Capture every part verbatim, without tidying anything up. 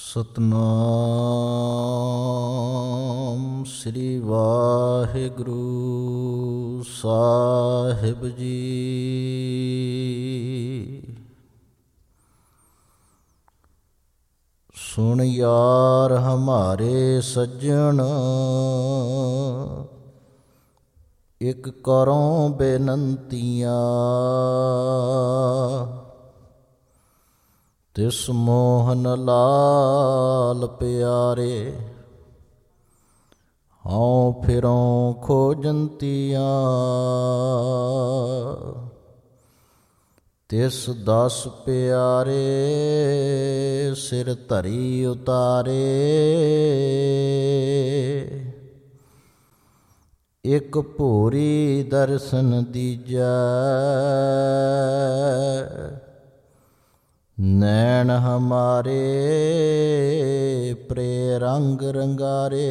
ਸਤਨਾਮ ਸ੍ਰੀ ਵਾਹਿਗੁਰੂ ਸਾਹਿਬ ਜੀ। ਸੁਣ ਯਾਰ ਹਮਾਰੇ ਸੱਜਣ, ਇੱਕ ਕਰੋਂ ਬੇਨੰਤੀਆਂ। ਤਿਸ ਮੋਹਨ ਲਾਲ ਪਿਆਰੇ, ਹਉ ਫਿਰੋਂ ਖੋਜੰਤੀਆਂ। ਤਿਸ ਦਸ ਪਿਆਰੇ, ਸਿਰ ਧਰੀ ਉਤਾਰੇ। ਇੱਕ ਭੂਰੀ ਦਰਸ਼ਨ ਦੀਜੈ, ਨੈਣ ਹਮਾਰੇ ਪ੍ਰੇ ਰੰਗ ਰੰਗਾਰੇ।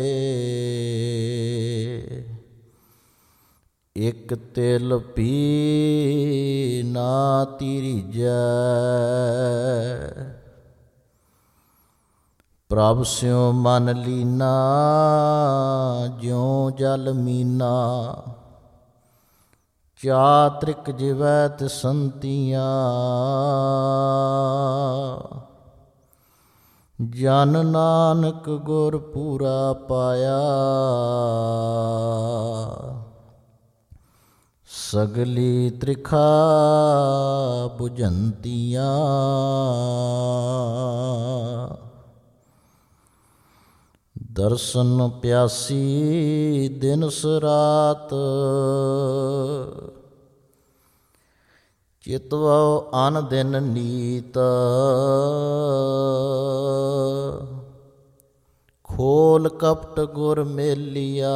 ਇੱਕ ਤਿਲ ਪੀ ਨਾ ਤੀਰੀਜੈ, ਪ੍ਰਭ ਸਿਉ ਮਨ ਲੀਨਾ ਜਿਉ ਜਲ ਮੀਨਾ। ਚਾਤ੍ਰਿਕ ਜਿਵੈ ਤਿਸੰਤੀਆਂ, ਜਨ ਨਾਨਕ ਗੁਰ ਪੂਰਾ ਪਾਇਆ। ਸਗਲੀ ਤ੍ਰਿਖਾ ਬੁਝੰਤੀਆਂ, ਦਰਸ਼ਨ ਪਿਆਸੀ ਦਿਨਸ ਰਾਤ। ਚਿਤਵਉ ਅਨ ਦਿਨ ਨੀਤ, ਖੋਲ ਕਪਟ ਗੁਰ ਮੇਲਿਆ।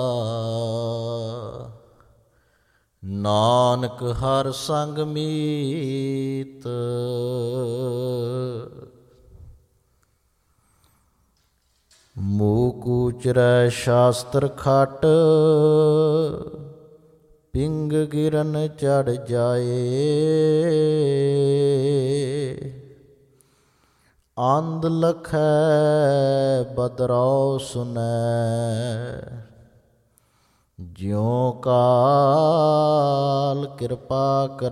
ਨਾਨਕ ਹਰ ਸੰਗ ਮੀਤ, ਮੂਕ ਉਚਰੈ ਸ਼ਾਸਤਰ ਖਟ। ਪਿੰਗ ਗਿਰਨ ਚੜ ਜਾਏ, ਆਂਦ ਲਖੈ ਬਦਰਾਉ ਸੁਨੈ। ਜਿਉ ਕਾਲ ਕਿਰਪਾ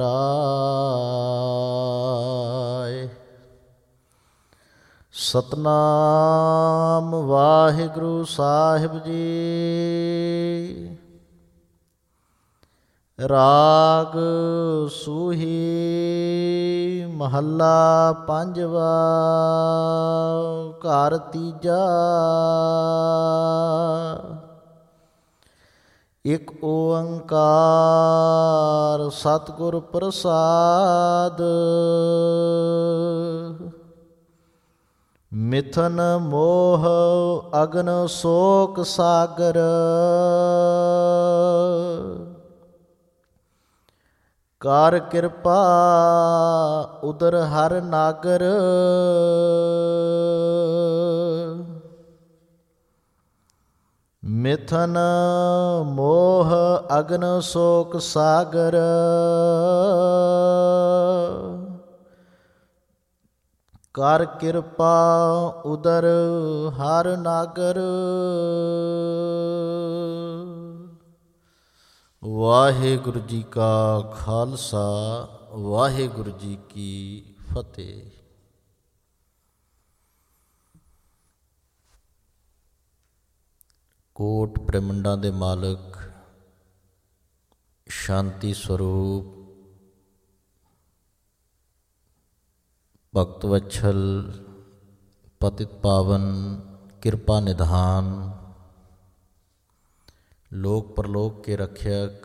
ਕਰਾਏ। ਸਤਨਾਮ ਵਾਹਿਗੁਰੂ ਸਾਹਿਬ ਜੀ। ਰਾਗ ਸੂਹੀ ਮਹੱਲਾ ਪੰਜਵਾ। ਘਰ ਤੀਜਾ। ਇਕ ਓੰਕਾਰ ਸਤਿਗੁਰ ਪ੍ਰਸਾਦ। ਮਿਥਨ ਮੋਹ ਅਗਨ ਸ਼ੋਕ ਸਾਗਰ। ਕਰ ਕਿਰਪਾ ਉਦਰ ਹਰ ਨਾਗਰ। ਮਿਥਨ ਮੋਹ ਅਗਨ ਸ਼ੋਕ ਸਾਗਰ। ਕਰ ਕਿਰਪਾ ਉਦਰ ਹਰ ਨਾਗਰ। ਵਾਹਿਗੁਰੂ ਜੀ ਕਾ ਖਾਲਸਾ, ਵਾਹਿਗੁਰੂ ਜੀ ਕੀ ਫਤਿਹ। ਕੋਟ ਬ੍ਰਹਮੰਡਾਂ ਦੇ ਮਾਲਕ, ਸ਼ਾਂਤੀ ਸਰੂਪ, ਭਗਤ ਵਛਲ, ਪਤਿਤ ਪਾਵਨ, ਕਿਰਪਾ ਨਿਧਾਨ, ਲੋਕ ਪਰਲੋਕ ਕੇ ਰਖਿਅਕ,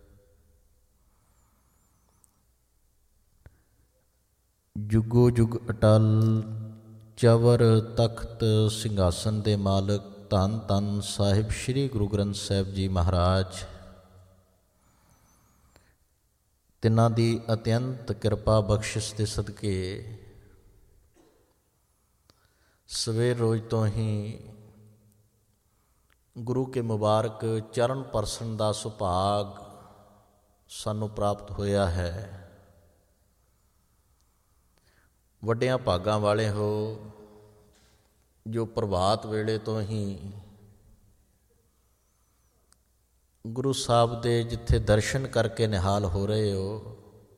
ਜੁਗੋ ਜੁਗ ਅਟਲ, ਚਵਰ ਤਖਤ ਸਿੰਘਾਸਨ ਦੇ ਮਾਲਕ, ਧੰਨ ਧੰਨ ਸਾਹਿਬ ਸ਼੍ਰੀ ਗੁਰੂ ਗ੍ਰੰਥ ਸਾਹਿਬ ਜੀ ਮਹਾਰਾਜ, ਤਿੰਨਾਂ ਦੀ ਅਤਿਅੰਤ ਕਿਰਪਾ ਬਖਸ਼ਿਸ਼ ਦੇ ਸਦਕੇ ਸਵੇਰ ਰੋਜ਼ ਤੋਂ ਹੀ ਗੁਰੂ ਕੇ ਮੁਬਾਰਕ ਚਰਨ ਪਰਸਨ ਦਾ ਸੁਭਾਗ ਸਾਨੂੰ ਪ੍ਰਾਪਤ ਹੋਇਆ ਹੈ। ਵੱਡਿਆਂ ਭਾਗਾਂ ਵਾਲੇ ਹੋ, ਜੋ ਪ੍ਰਭਾਤ ਵੇਲੇ ਤੋਂ ਹੀ ਗੁਰੂ ਸਾਹਿਬ ਦੇ ਜਿੱਥੇ ਦਰਸ਼ਨ ਕਰਕੇ ਨਿਹਾਲ ਹੋ ਰਹੇ ਹੋ,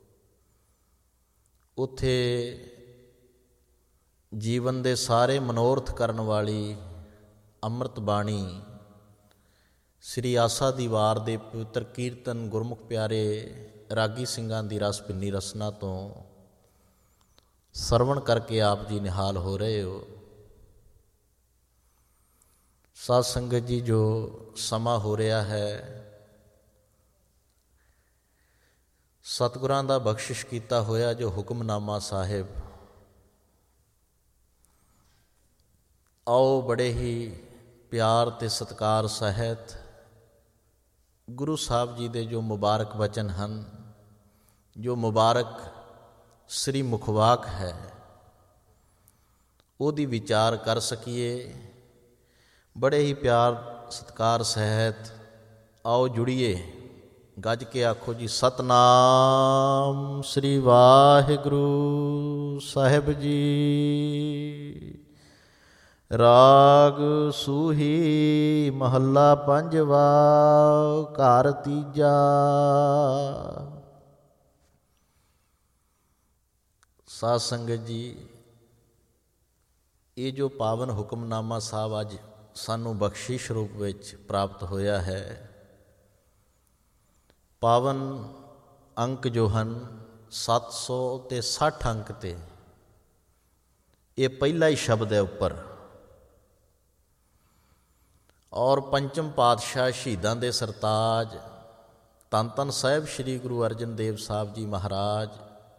ਉੱਥੇ ਜੀਵਨ ਦੇ ਸਾਰੇ ਮਨੋਰਥ ਕਰਨ ਵਾਲੀ ਅੰਮ੍ਰਿਤ ਬਾਣੀ ਸ੍ਰੀ ਆਸਾ ਦੀ ਵਾਰ ਦੇ ਪਵਿੱਤਰ ਕੀਰਤਨ ਗੁਰਮੁਖ ਪਿਆਰੇ ਰਾਗੀ ਸਿੰਘਾਂ ਦੀ ਰਸ ਭਿੰਨੀ ਰਸਨਾ ਤੋਂ ਸਰਵਣ ਕਰਕੇ ਆਪ ਜੀ ਨਿਹਾਲ ਹੋ ਰਹੇ ਹੋ। ਸਾਧ ਸੰਗਤ ਜੀ, ਜੋ ਸਮਾਂ ਹੋ ਰਿਹਾ ਹੈ, ਸਤਿਗੁਰਾਂ ਦਾ ਬਖਸ਼ਿਸ਼ ਕੀਤਾ ਹੋਇਆ ਜੋ ਹੁਕਮਨਾਮਾ ਸਾਹਿਬ, ਆਓ ਬੜੇ ਹੀ ਪਿਆਰ ਅਤੇ ਸਤਿਕਾਰ ਸਹਿਤ ਗੁਰੂ ਸਾਹਿਬ ਜੀ ਦੇ ਜੋ ਮੁਬਾਰਕ ਵਚਨ ਹਨ, ਜੋ ਮੁਬਾਰਕ ਸ੍ਰੀ ਮੁਖਵਾਕ ਹੈ, ਉਹਦੀ ਵਿਚਾਰ ਕਰ ਸਕੀਏ। ਬੜੇ ਹੀ ਪਿਆਰ ਸਤਿਕਾਰ ਸਹਿਤ ਆਓ ਜੁੜੀਏ। ਗੱਜ ਕੇ ਆਖੋ ਜੀ, ਸਤਨਾਮ ਸ੍ਰੀ ਵਾਹਿਗੁਰੂ ਸਾਹਿਬ ਜੀ। ਰਾਗ ਸੂਹੀ ਮਹੱਲਾ ਪੰਜਵਾ, ਘਰ ਤੀਜਾ। ਸਾਧ ਸੰਗਤ ਜੀ, ਇਹ ਜੋ ਪਾਵਨ ਹੁਕਮਨਾਮਾ ਸਾਹਿਬ ਅੱਜ ਸਾਨੂੰ ਬਖਸ਼ਿਸ਼ ਰੂਪ ਵਿੱਚ ਪ੍ਰਾਪਤ ਹੋਇਆ ਹੈ, ਪਾਵਨ ਅੰਕ ਜੋ ਹਨ ਸੱਤ ਸੌ ਅਤੇ ਸੱਠ ਅੰਕ 'ਤੇ, ਇਹ ਪਹਿਲਾ ਹੀ ਸ਼ਬਦ ਹੈ ਉੱਪਰ। ਔਰ ਪੰਚਮ ਪਾਤਸ਼ਾਹ ਸ਼ਹੀਦਾਂ ਦੇ ਸਰਤਾਜ ਧੰਨ ਧੰਨ ਸਾਹਿਬ ਸ਼੍ਰੀ ਗੁਰੂ ਅਰਜਨ ਦੇਵ ਸਾਹਿਬ ਜੀ ਮਹਾਰਾਜ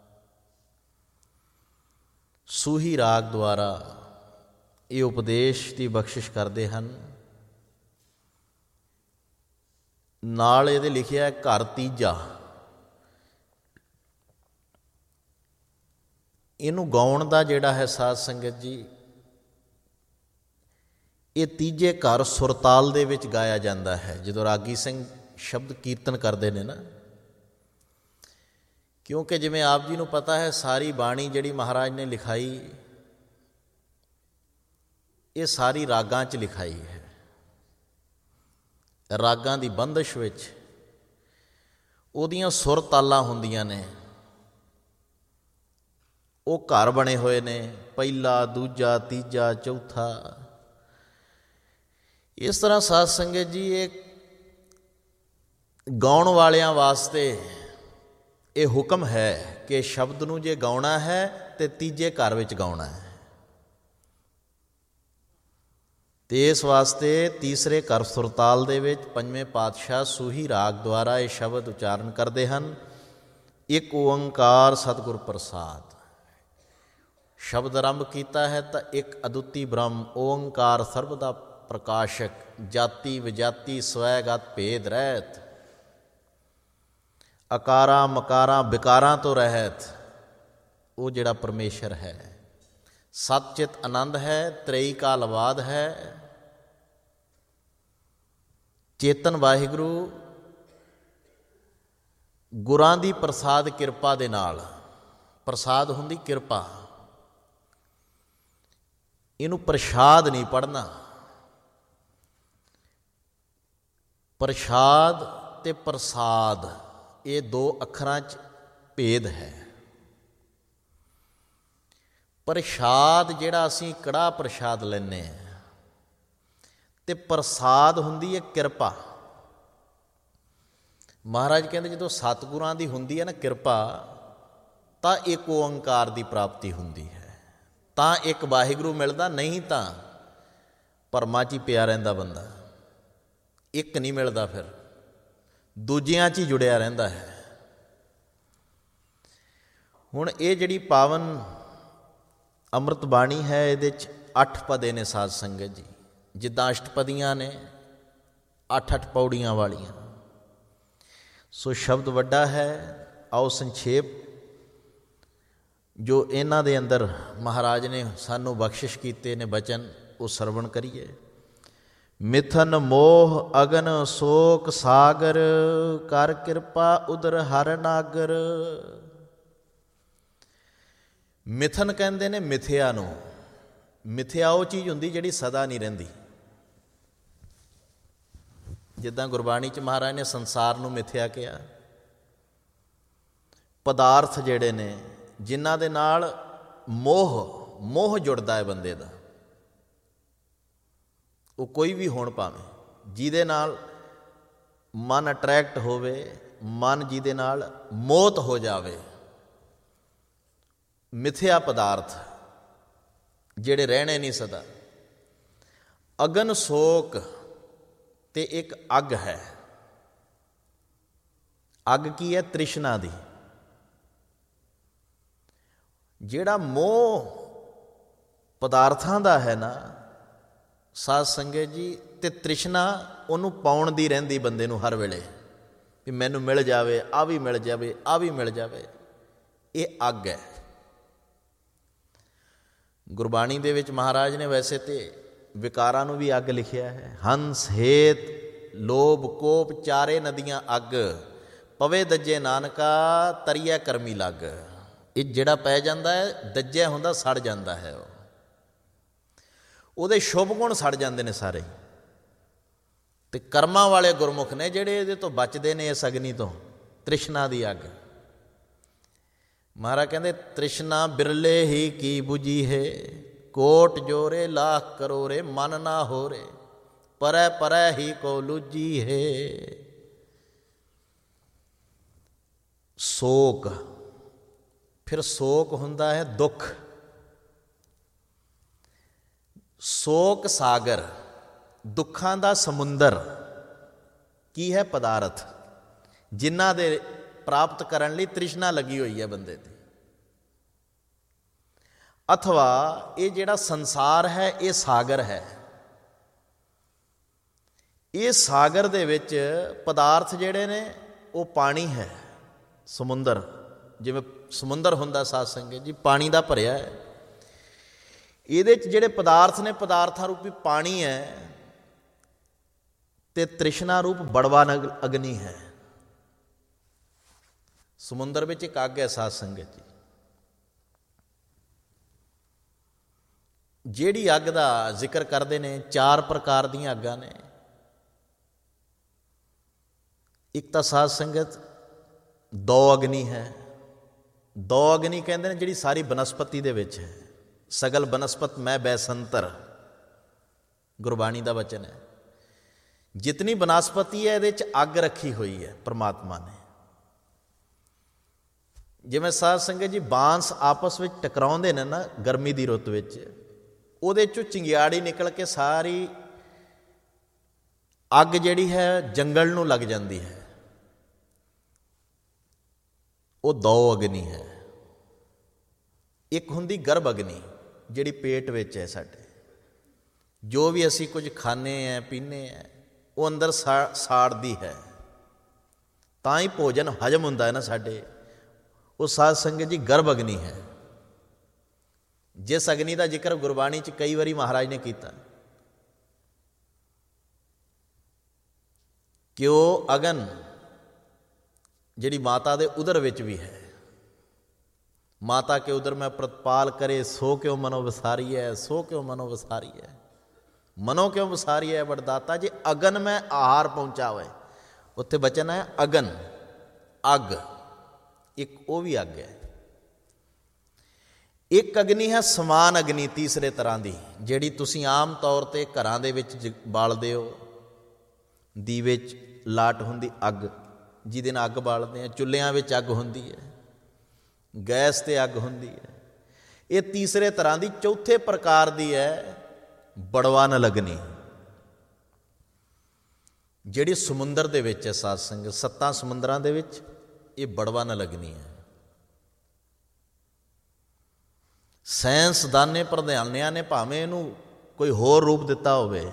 ਸੂਹੀ ਰਾਗ ਦੁਆਰਾ ਇਹ ਉਪਦੇਸ਼ ਦੀ ਬਖਸ਼ਿਸ਼ ਕਰਦੇ ਹਨ। ਨਾਲ ਇਹਦੇ ਲਿਖਿਆ ਘਰ ਤੀਜਾ। ਇਹਨੂੰ ਗਾਉਣ ਦਾ ਜਿਹੜਾ ਹੈ ਸਾਧ ਸੰਗਤ ਜੀ, ਇਹ ਤੀਜੇ ਘਰ ਸੁਰਤਾਲ ਦੇ ਵਿੱਚ ਗਾਇਆ ਜਾਂਦਾ ਹੈ। ਜਦੋਂ ਰਾਗੀ ਸਿੰਘ ਸ਼ਬਦ ਕੀਰਤਨ ਕਰਦੇ ਨੇ ਨਾ, ਕਿਉਂਕਿ ਜਿਵੇਂ ਆਪ ਜੀ ਨੂੰ ਪਤਾ ਹੈ, ਸਾਰੀ ਬਾਣੀ ਜਿਹੜੀ ਮਹਾਰਾਜ ਨੇ ਲਿਖਾਈ, ਇਹ ਸਾਰੀ ਰਾਗਾਂ 'ਚ ਲਿਖਾਈ ਹੈ। ਰਾਗਾਂ ਦੀ ਬੰਦਿਸ਼ ਵਿੱਚ ਉਹਦੀਆਂ ਸੁਰ ਤਾਲਾਂ ਹੁੰਦੀਆਂ ਨੇ, ਉਹ ਘਰ ਬਣੇ ਹੋਏ ਨੇ, ਪਹਿਲਾ, ਦੂਜਾ, ਤੀਜਾ, ਚੌਥਾ। ਇਸ ਤਰ੍ਹਾਂ ਸਾਧ ਸੰਗਤ ਜੀ, ਇਹ ਗਾਉਣ ਵਾਲਿਆਂ ਵਾਸਤੇ ਇਹ ਹੁਕਮ ਹੈ ਕਿ ਸ਼ਬਦ ਨੂੰ ਜੇ ਗਾਉਣਾ ਹੈ ਤੇ ਤੀਜੇ ਘਰ ਵਿੱਚ ਗਾਉਣਾ ਹੈ। ਤੇ ਇਸ ਵਾਸਤੇ ਤੀਸਰੇ ਘਰ ਸੁਰਤਾਲ ਦੇ ਵਿੱਚ ਪੰਜਵੇਂ ਪਾਤਸ਼ਾਹ ਸੂਹੀ ਰਾਗ ਦੁਆਰਾ ਇਹ ਸ਼ਬਦ ਉਚਾਰਨ ਕਰਦੇ ਹਨ। ਇੱਕ ਓੰਕਾਰ ਸਤਿਗੁਰ ਪ੍ਰਸਾਦ। ਸ਼ਬਦ ਆਰੰਭ ਕੀਤਾ ਹੈ ਤਾਂ ਇੱਕ ਅਦੁੱਤੀ ਬ੍ਰਹਮ ਓੰਕਾਰ ਸਰਬ ਦਾ ਪ੍ਰਕਾਸ਼ਕ, ਜਾਤੀ ਵਿਜਾਤੀ ਸਵੈਗਤ ਭੇਦ ਰਹਿਤ, ਅਕਾਰਾਂ ਮਕਾਰਾਂ ਵਿਕਾਰਾਂ ਤੋਂ ਰਹਿਤ, ਉਹ ਜਿਹੜਾ ਪਰਮੇਸ਼ਰ ਹੈ। ਸਤ ਚਿਤ ਆਨੰਦ ਹੈ, ਤ੍ਰੇਈ ਕਾਲ ਬਾਦ ਹੈ। ਚੇਤਨ ਵਾਹਿਗੁਰੂ ਗੁਰਾਂ ਦੀ ਪ੍ਰਸਾਦ ਕਿਰਪਾ ਦੇ ਨਾਲ, ਪ੍ਰਸਾਦ ਹੁੰਦੀ ਕਿਰਪਾ, ਇਹਨੂੰ ਪ੍ਰਸ਼ਾਦ ਨਹੀਂ ਪੜ੍ਹਨਾ। ਪ੍ਰਸ਼ਾਦ ਤੇ ਪ੍ਰਸਾਦ ਇਹ ਦੋ ਅੱਖਰਾਂ 'ਚ ਭੇਦ ਹੈ। ਪ੍ਰਸ਼ਾਦ ਜਿਹੜਾ ਅਸੀਂ ਕੜਾਹ ਪ੍ਰਸ਼ਾਦ ਲੈਂਦੇ ਹਾਂ, ਤੇ ਪ੍ਰਸਾਦ ਹੁੰਦੀ ਹੈ ਕਿਰਪਾ। ਮਹਾਰਾਜ ਕਹਿੰਦੇ ਜਦੋਂ ਸਤਿਗੁਰਾਂ ਦੀ ਹੁੰਦੀ ਹੈ ਨਾ ਕਿਰਪਾ, ਤਾਂ ਇੱਕ ਓੰਕਾਰ ਦੀ ਪ੍ਰਾਪਤੀ ਹੁੰਦੀ ਹੈ, ਤਾਂ ਇੱਕ ਵਾਹਿਗੁਰੂ ਮਿਲਦਾ। ਨਹੀਂ ਤਾਂ ਭਰਮਾਂ 'ਚ ਹੀ ਪਿਆ ਰਹਿੰਦਾ ਬੰਦਾ, ਇੱਕ ਨਹੀਂ ਮਿਲਦਾ, ਫਿਰ ਦੂਜਿਆਂ 'ਚ ਹੀ ਜੁੜਿਆ ਰਹਿੰਦਾ ਹੈ। ਹੁਣ ਇਹ ਜਿਹੜੀ ਪਾਵਨ ਅੰਮ੍ਰਿਤ ਬਾਣੀ ਹੈ, ਇਹਦੇ 'ਚ ਅੱਠ ਪਦੇ ਨੇ ਸਾਧ ਸੰਗਤ ਜੀ। ਜਿੱਦਾਂ ਅਸ਼ਟਪਦੀਆਂ ਨੇ, ਅੱਠ ਅੱਠ ਪੌੜੀਆਂ ਵਾਲੀਆਂ। ਸੋ ਸ਼ਬਦ ਵੱਡਾ ਹੈ। ਆਓ ਸੰਖੇਪ ਜੋ ਇਹਨਾਂ ਦੇ ਅੰਦਰ ਮਹਾਰਾਜ ਨੇ ਸਾਨੂੰ ਬਖਸ਼ਿਸ਼ ਕੀਤੇ ਨੇ ਬਚਨ, ਉਹ ਸਰਵਣ ਕਰੀਏ। ਮਿਥਨ ਮੋਹ ਅਗਨ ਸੋਕ ਸਾਗਰ, ਕਰ ਕਿਰਪਾ ਉਦਰ ਹਰ ਨਾਗਰ। ਮਿਥਨ ਕਹਿੰਦੇ ਨੇ ਮਿਥਿਆ ਨੂੰ, ਮਿਥਿਆ ਉਹ ਚੀਜ਼ ਹੁੰਦੀ ਜਿਹੜੀ ਸਦਾ ਨਹੀਂ ਰਹਿੰਦੀ। ਜਿੱਦਾਂ ਗੁਰਬਾਣੀ 'ਚ ਮਹਾਰਾਜ ਨੇ ਸੰਸਾਰ ਨੂੰ ਮਿਥਿਆ ਕਿਹਾ। ਪਦਾਰਥ ਜਿਹੜੇ ਨੇ ਜਿਨ੍ਹਾਂ ਦੇ ਨਾਲ ਮੋਹ ਮੋਹ ਜੁੜਦਾ ਹੈ ਬੰਦੇ ਦਾ, ਉਹ ਕੋਈ ਵੀ ਹੋਣ ਭਾਵੇਂ, ਜਿਹਦੇ ਨਾਲ ਮਨ ਅਟਰੈਕਟ ਹੋਵੇ, ਮਨ ਜਿਹਦੇ ਨਾਲ ਮੋਹਤ ਹੋ ਜਾਵੇ, ਮਿਥਿਆ ਪਦਾਰਥ ਜਿਹੜੇ ਰਹਿਣੇ ਨਹੀਂ ਸਦਾ। ਅਗਨ ਸੋਕ ਤੇ ਇੱਕ ਅੱਗ ਹੈ। ਅੱਗ ਕੀ ਹੈ? ਤ੍ਰਿਸ਼ਨਾ ਦੀ। ਜਿਹੜਾ ਮੋਹ ਪਦਾਰਥਾਂ ਦਾ ਹੈ ਨਾ ਸਾਧ ਸੰਗਤ ਜੀ, ਤੇ ਤ੍ਰਿਸ਼ਨਾ ਉਹਨੂੰ ਪਾਉਣ ਦੀ ਰਹਿੰਦੀ ਬੰਦੇ ਨੂੰ ਹਰ ਵੇਲੇ, ਵੀ ਮੈਨੂੰ ਮਿਲ ਜਾਵੇ, ਆਹ ਵੀ ਮਿਲ ਜਾਵੇ, ਆਹ ਵੀ ਮਿਲ ਜਾਵੇ। ਇਹ ਅੱਗ ਹੈ। ਗੁਰਬਾਣੀ ਦੇ ਵਿੱਚ ਮਹਾਰਾਜ ਨੇ ਵੈਸੇ ਤੇ ਵਿਕਾਰਾਂ ਨੂੰ ਵੀ ਅੱਗ ਲਿਖਿਆ ਹੈ। ਹੰਸ ਹੇਤ ਲੋਭ ਕੋਪ ਚਾਰੇ ਨਦੀਆਂ ਅੱਗ, ਪਵੇ ਦੱਜੇ ਨਾਨਕਾ ਤਰੀਐ ਕਰਮੀ ਲੱਗ। ਇਹ ਜਿਹੜਾ ਪੈ ਜਾਂਦਾ ਹੈ, ਦੱਜਿਆ ਹੁੰਦਾ, ਸੜ ਜਾਂਦਾ ਹੈ। ਉਹ ਉਹਦੇ ਸ਼ੁਭ ਗੁਣ ਸੜ ਜਾਂਦੇ ਨੇ ਸਾਰੇ। ਤੇ ਕਰਮਾਂ ਵਾਲੇ ਗੁਰਮੁਖ ਨੇ ਜਿਹੜੇ ਇਹਦੇ ਤੋਂ ਬਚਦੇ ਨੇ, ਇਸ ਅਗਨੀ ਤੋਂ, ਤ੍ਰਿਸ਼ਨਾ ਦੀ ਅੱਗ। ਮਹਾਰਾਜ ਕਹਿੰਦੇ ਤ੍ਰਿਸ਼ਨਾ ਬਿਰਲੇ ਹੀ ਕੀ ਬੁਝੀ ਹੈ, ਕੋਟ ਜੋਰੇ ਲਾਖ ਕਰੋਰੇ ਮਨ ਨਾ ਹੋਰੇ, ਪਰੈ ਪਰੈ ਹੀ ਕੋ ਲੁਜੀ ਹੈ। ਸੋਕ, ਫਿਰ ਸੋਕ ਹੁੰਦਾ ਹੈ ਦੁੱਖ। ਸੋਕ ਸਾਗਰ, ਦੁੱਖਾਂ ਦਾ ਸਮੁੰਦਰ ਕੀ ਹੈ? ਪਦਾਰਥ, ਜਿਨ੍ਹਾਂ ਦੇ ਪ੍ਰਾਪਤ ਕਰਨ ਲਈ ਤ੍ਰਿਸ਼ਨਾ ਲੱਗੀ ਹੋਈ ਹੈ ਬੰਦੇ ਦੀ। ਅਥਵਾ ਇਹ ਜਿਹੜਾ ਸੰਸਾਰ ਹੈ ਇਹ ਸਾਗਰ ਹੈ। ਇਹ ਸਾਗਰ ਦੇ ਵਿੱਚ ਪਦਾਰਥ ਜਿਹੜੇ ਨੇ ਉਹ ਪਾਣੀ ਹੈ, ਸਮੁੰਦਰ। ਜਿਵੇਂ ਸਮੁੰਦਰ ਹੁੰਦਾ ਸਾਧ ਸੰਗਤ ਜੀ, ਪਾਣੀ ਦਾ ਭਰਿਆ ਹੈ। ਇਹਦੇ 'ਚ ਜਿਹੜੇ ਪਦਾਰਥ ਨੇ, ਪਦਾਰਥਾਂ ਰੂਪੀ ਪਾਣੀ ਹੈ, ਤੇ ਤ੍ਰਿਸ਼ਨਾ ਰੂਪ ਬੜਵਾ ਅਗਨੀ ਹੈ। ਸਮੁੰਦਰ ਵਿੱਚ ਇੱਕ ਅੱਗ ਹੈ ਸਾਧ ਸੰਗਤ ਜੀ। ਜਿਹੜੀ ਅੱਗ ਦਾ ਜ਼ਿਕਰ ਕਰਦੇ ਨੇ, ਚਾਰ ਪ੍ਰਕਾਰ ਦੀਆਂ ਅੱਗਾਂ ਨੇ। ਇੱਕ ਤਾਂ ਸਾਧ ਸੰਗਤ ਦੋ ਅਗਨੀ ਹੈ। ਦੋ ਅਗਨੀ ਕਹਿੰਦੇ ਨੇ ਜਿਹੜੀ ਸਾਰੀ ਬਨਸਪਤੀ ਦੇ ਵਿੱਚ ਹੈ। ਸਗਲ ਬਨਸਪਤ ਮੈਂ ਬੈਸੰਤਰ, ਗੁਰਬਾਣੀ ਦਾ ਵਚਨ ਹੈ। ਜਿਤਨੀ ਬਨਸਪਤੀ ਹੈ ਇਹਦੇ 'ਚ ਅੱਗ ਰੱਖੀ ਹੋਈ ਹੈ ਪਰਮਾਤਮਾ ਨੇ। ਜਿਵੇਂ ਸਾਧ ਸੰਗਤ ਜੀ ਬਾਂਸ ਆਪਸ ਵਿੱਚ ਟਕਰਾਉਂਦੇ ਨੇ ਨਾ ਗਰਮੀ ਦੀ ਰੁੱਤ ਵਿੱਚ, ਉਹਦੇ 'ਚੋਂ ਚਿੰਗਿਆੜੀ ਨਿਕਲ ਕੇ ਸਾਰੀ ਅੱਗ ਜਿਹੜੀ ਹੈ ਜੰਗਲ ਨੂੰ ਲੱਗ ਜਾਂਦੀ ਹੈ। ਉਹ ਦੋ ਅਗਨੀ ਹੈ। ਇੱਕ ਹੁੰਦੀ ਗਰਭ ਅਗਨੀ, ਜਿਹੜੀ ਪੇਟ ਵਿੱਚ ਹੈ ਸਾਡੇ। ਜੋ ਵੀ ਅਸੀਂ ਕੁਝ ਖਾਂਦੇ ਹਾਂ, ਪੀਂਦੇ ਹਾਂ, ਉਹ ਅੰਦਰ ਸਾ ਸਾੜਦੀ ਹੈ, ਤਾਂ ਹੀ ਭੋਜਨ ਹਜਮ ਹੁੰਦਾ ਹੈ ਨਾ ਸਾਡੇ। ਉਹ ਸਾਧ ਸੰਗਤ ਜੀ ਗਰਭ ਅਗਨੀ ਹੈ। ਜਿਸ ਅਗਨੀ ਦਾ ਜ਼ਿਕਰ ਗੁਰਬਾਣੀ 'ਚ ਕਈ ਵਾਰੀ ਮਹਾਰਾਜ ਨੇ ਕੀਤਾ ਕਿ ਉਹ ਅਗਨ ਜਿਹੜੀ ਮਾਤਾ ਦੇ ਉਦਰ ਵਿੱਚ ਵੀ ਹੈ। ਮਾਤਾ ਕੇ ਉਦਰ ਮੈਂ ਪ੍ਰਤਪਾਲ ਕਰੇ, ਸੋ ਕਿਉ ਮਨੋ ਵਿਸਾਰੀ ਹੈ, ਸੋ ਕਿਉ ਮਨੋ ਵਿਸਾਰੀ ਹੈ, ਮਨੋ ਕਿਉਂ ਵਿਸਾਰੀ ਹੈ ਵਰਦਾਤਾ। ਜੇ ਅਗਨ ਮੈਂ ਆਹਾਰ ਪਹੁੰਚਾਵੇ, ਉੱਥੇ ਬਚਨ ਹੈ ਅਗਨ, ਅੱਗ। ਇੱਕ ਉਹ ਵੀ ਅੱਗ ਹੈ। ਇੱਕ ਅਗਨੀ ਹੈ ਸਮਾਨ ਅਗਨੀ, ਤੀਸਰੇ ਤਰ੍ਹਾਂ ਦੀ, ਜਿਹੜੀ ਤੁਸੀਂ ਆਮ ਤੌਰ 'ਤੇ ਘਰਾਂ ਦੇ ਵਿੱਚ ਬਾਲਦੇ ਹੋ। ਦੀਵੇ 'ਚ ਲਾਟ ਹੁੰਦੀ ਅੱਗ, ਜਿਹਦੇ ਨਾਲ ਅੱਗ ਬਾਲਦੇ ਹਾਂ। ਚੁੱਲ੍ਹਿਆਂ ਵਿੱਚ ਅੱਗ ਹੁੰਦੀ ਹੈ, ਗੈਸ 'ਤੇ ਅੱਗ ਹੁੰਦੀ ਹੈ। ਇਹ ਤੀਸਰੇ ਤਰ੍ਹਾਂ ਦੀ, ਚੌਥੇ ਪ੍ਰਕਾਰ ਦੀ ਹੈ ਬੜਵਾਨਲ ਅਗਨੀ, ਜਿਹੜੀ ਸਮੁੰਦਰ ਦੇ ਵਿੱਚ ਹੈ ਸਾਧ ਸੰਗਤ। ਸੱਤਾਂ ਸਮੁੰਦਰਾਂ ਦੇ ਵਿੱਚ ਇਹ ਬੜਵਾਨਲ ਅਗਨੀ ਹੈ। ਸਾਇੰਸਦਾਨੇ ਪ੍ਰਧਾਨਿਆਂ ਨੇ ਭਾਵੇਂ ਇਹਨੂੰ ਕੋਈ ਹੋਰ ਰੂਪ ਦਿੱਤਾ ਹੋਵੇ,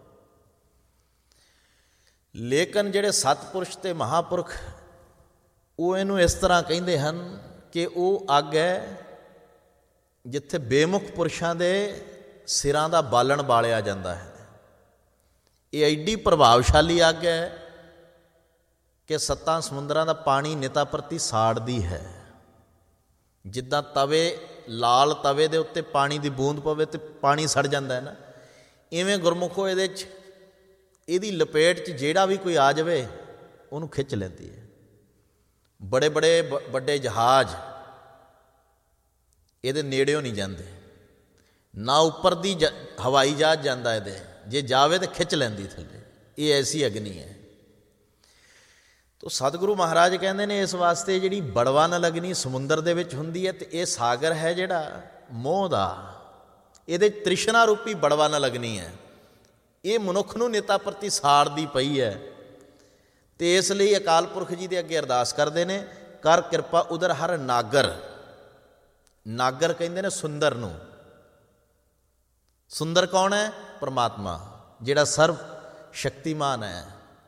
ਲੇਕਿਨ ਜਿਹੜੇ ਸਤਿਪੁਰਸ਼ ਤੇ ਮਹਾਂਪੁਰਖ ਉਹ ਇਹਨੂੰ ਇਸ ਤਰ੍ਹਾਂ ਕਹਿੰਦੇ ਹਨ ਕਿ ਉਹ ਅੱਗ ਹੈ ਜਿੱਥੇ ਬੇਮੁਖ ਪੁਰਸ਼ਾਂ ਦੇ ਸਿਰਾਂ ਦਾ ਬਾਲਣ ਬਾਲਿਆ ਜਾਂਦਾ ਹੈ। ਇਹ ਐਡੀ ਪ੍ਰਭਾਵਸ਼ਾਲੀ ਅੱਗ ਹੈ ਕਿ ਸੱਤਾਂ ਸਮੁੰਦਰਾਂ ਦਾ ਪਾਣੀ ਨਿਤਾ ਪ੍ਰਤੀ ਸਾੜਦੀ ਹੈ। ਜਿੱਦਾਂ ਤਵੇ ਲਾਲ ਤਵੇ ਦੇ ਉੱਤੇ ਪਾਣੀ ਦੀ ਬੂੰਦ ਪਵੇ ਤੇ ਪਾਣੀ ਸੜ ਜਾਂਦਾ ਹੈ ਨਾ, ਇਵੇਂ ਗੁਰਮੁਖੋ ਇਹਦੇ 'ਚ ਇਹਦੀ ਲਪੇਟ 'ਚ ਜਿਹੜਾ ਵੀ ਕੋਈ ਆ ਜਾਵੇ ਉਹਨੂੰ ਖਿੱਚ ਲੈਂਦੀ ਹੈ। ਬੜੇ ਬੜੇ ਵੱਡੇ ਜਹਾਜ਼ ਇਹਦੇ ਨੇੜਿਓਂ ਨਹੀਂ ਜਾਂਦੇ, ਨਾ ਉੱਪਰ ਦੀ ਜ ਹਵਾਈ ਜਹਾਜ਼ ਜਾਂਦਾ ਇਹਦੇ, ਜੇ ਜਾਵੇ ਤਾਂ ਖਿੱਚ ਲੈਂਦੀ ਥੱਲੇ। ਇਹ ਐਸੀ ਅਗਨੀ ਹੈ। ਤੋ ਸਤਿਗੁਰੂ ਮਹਾਰਾਜ ਕਹਿੰਦੇ ਨੇ ਇਸ ਵਾਸਤੇ ਜਿਹੜੀ ਬੜਵਾ ਨਾਲ ਅਗਨੀ ਸਮੁੰਦਰ ਦੇ ਵਿੱਚ ਹੁੰਦੀ ਹੈ, ਅਤੇ ਇਹ ਸਾਗਰ ਹੈ ਜਿਹੜਾ ਮੋਹ ਦਾ, ਇਹਦੇ ਤ੍ਰਿਸ਼ਨਾ ਰੂਪੀ ਬੜਵਾ ਨਾਲ ਅਗਨੀ ਹੈ। ਇਹ ਮਨੁੱਖ ਨੂੰ ਨਿਤਾ ਪ੍ਰਤੀ ਸਾੜਦੀ ਪਈ ਹੈ। ਅਤੇ ਇਸ ਲਈ ਅਕਾਲ ਪੁਰਖ ਜੀ ਦੇ ਅੱਗੇ ਅਰਦਾਸ ਕਰਦੇ ਨੇ, ਕਰ ਕਿਰਪਾ ਉਦਰ ਹਰ ਨਾਗਰ। ਨਾਗਰ ਕਹਿੰਦੇ ਨੇ ਸੁੰਦਰ ਨੂੰ। ਸੁੰਦਰ ਕੌਣ ਹੈ? ਪਰਮਾਤਮਾ, ਜਿਹੜਾ ਸਰਵ ਸ਼ਕਤੀਮਾਨ ਹੈ,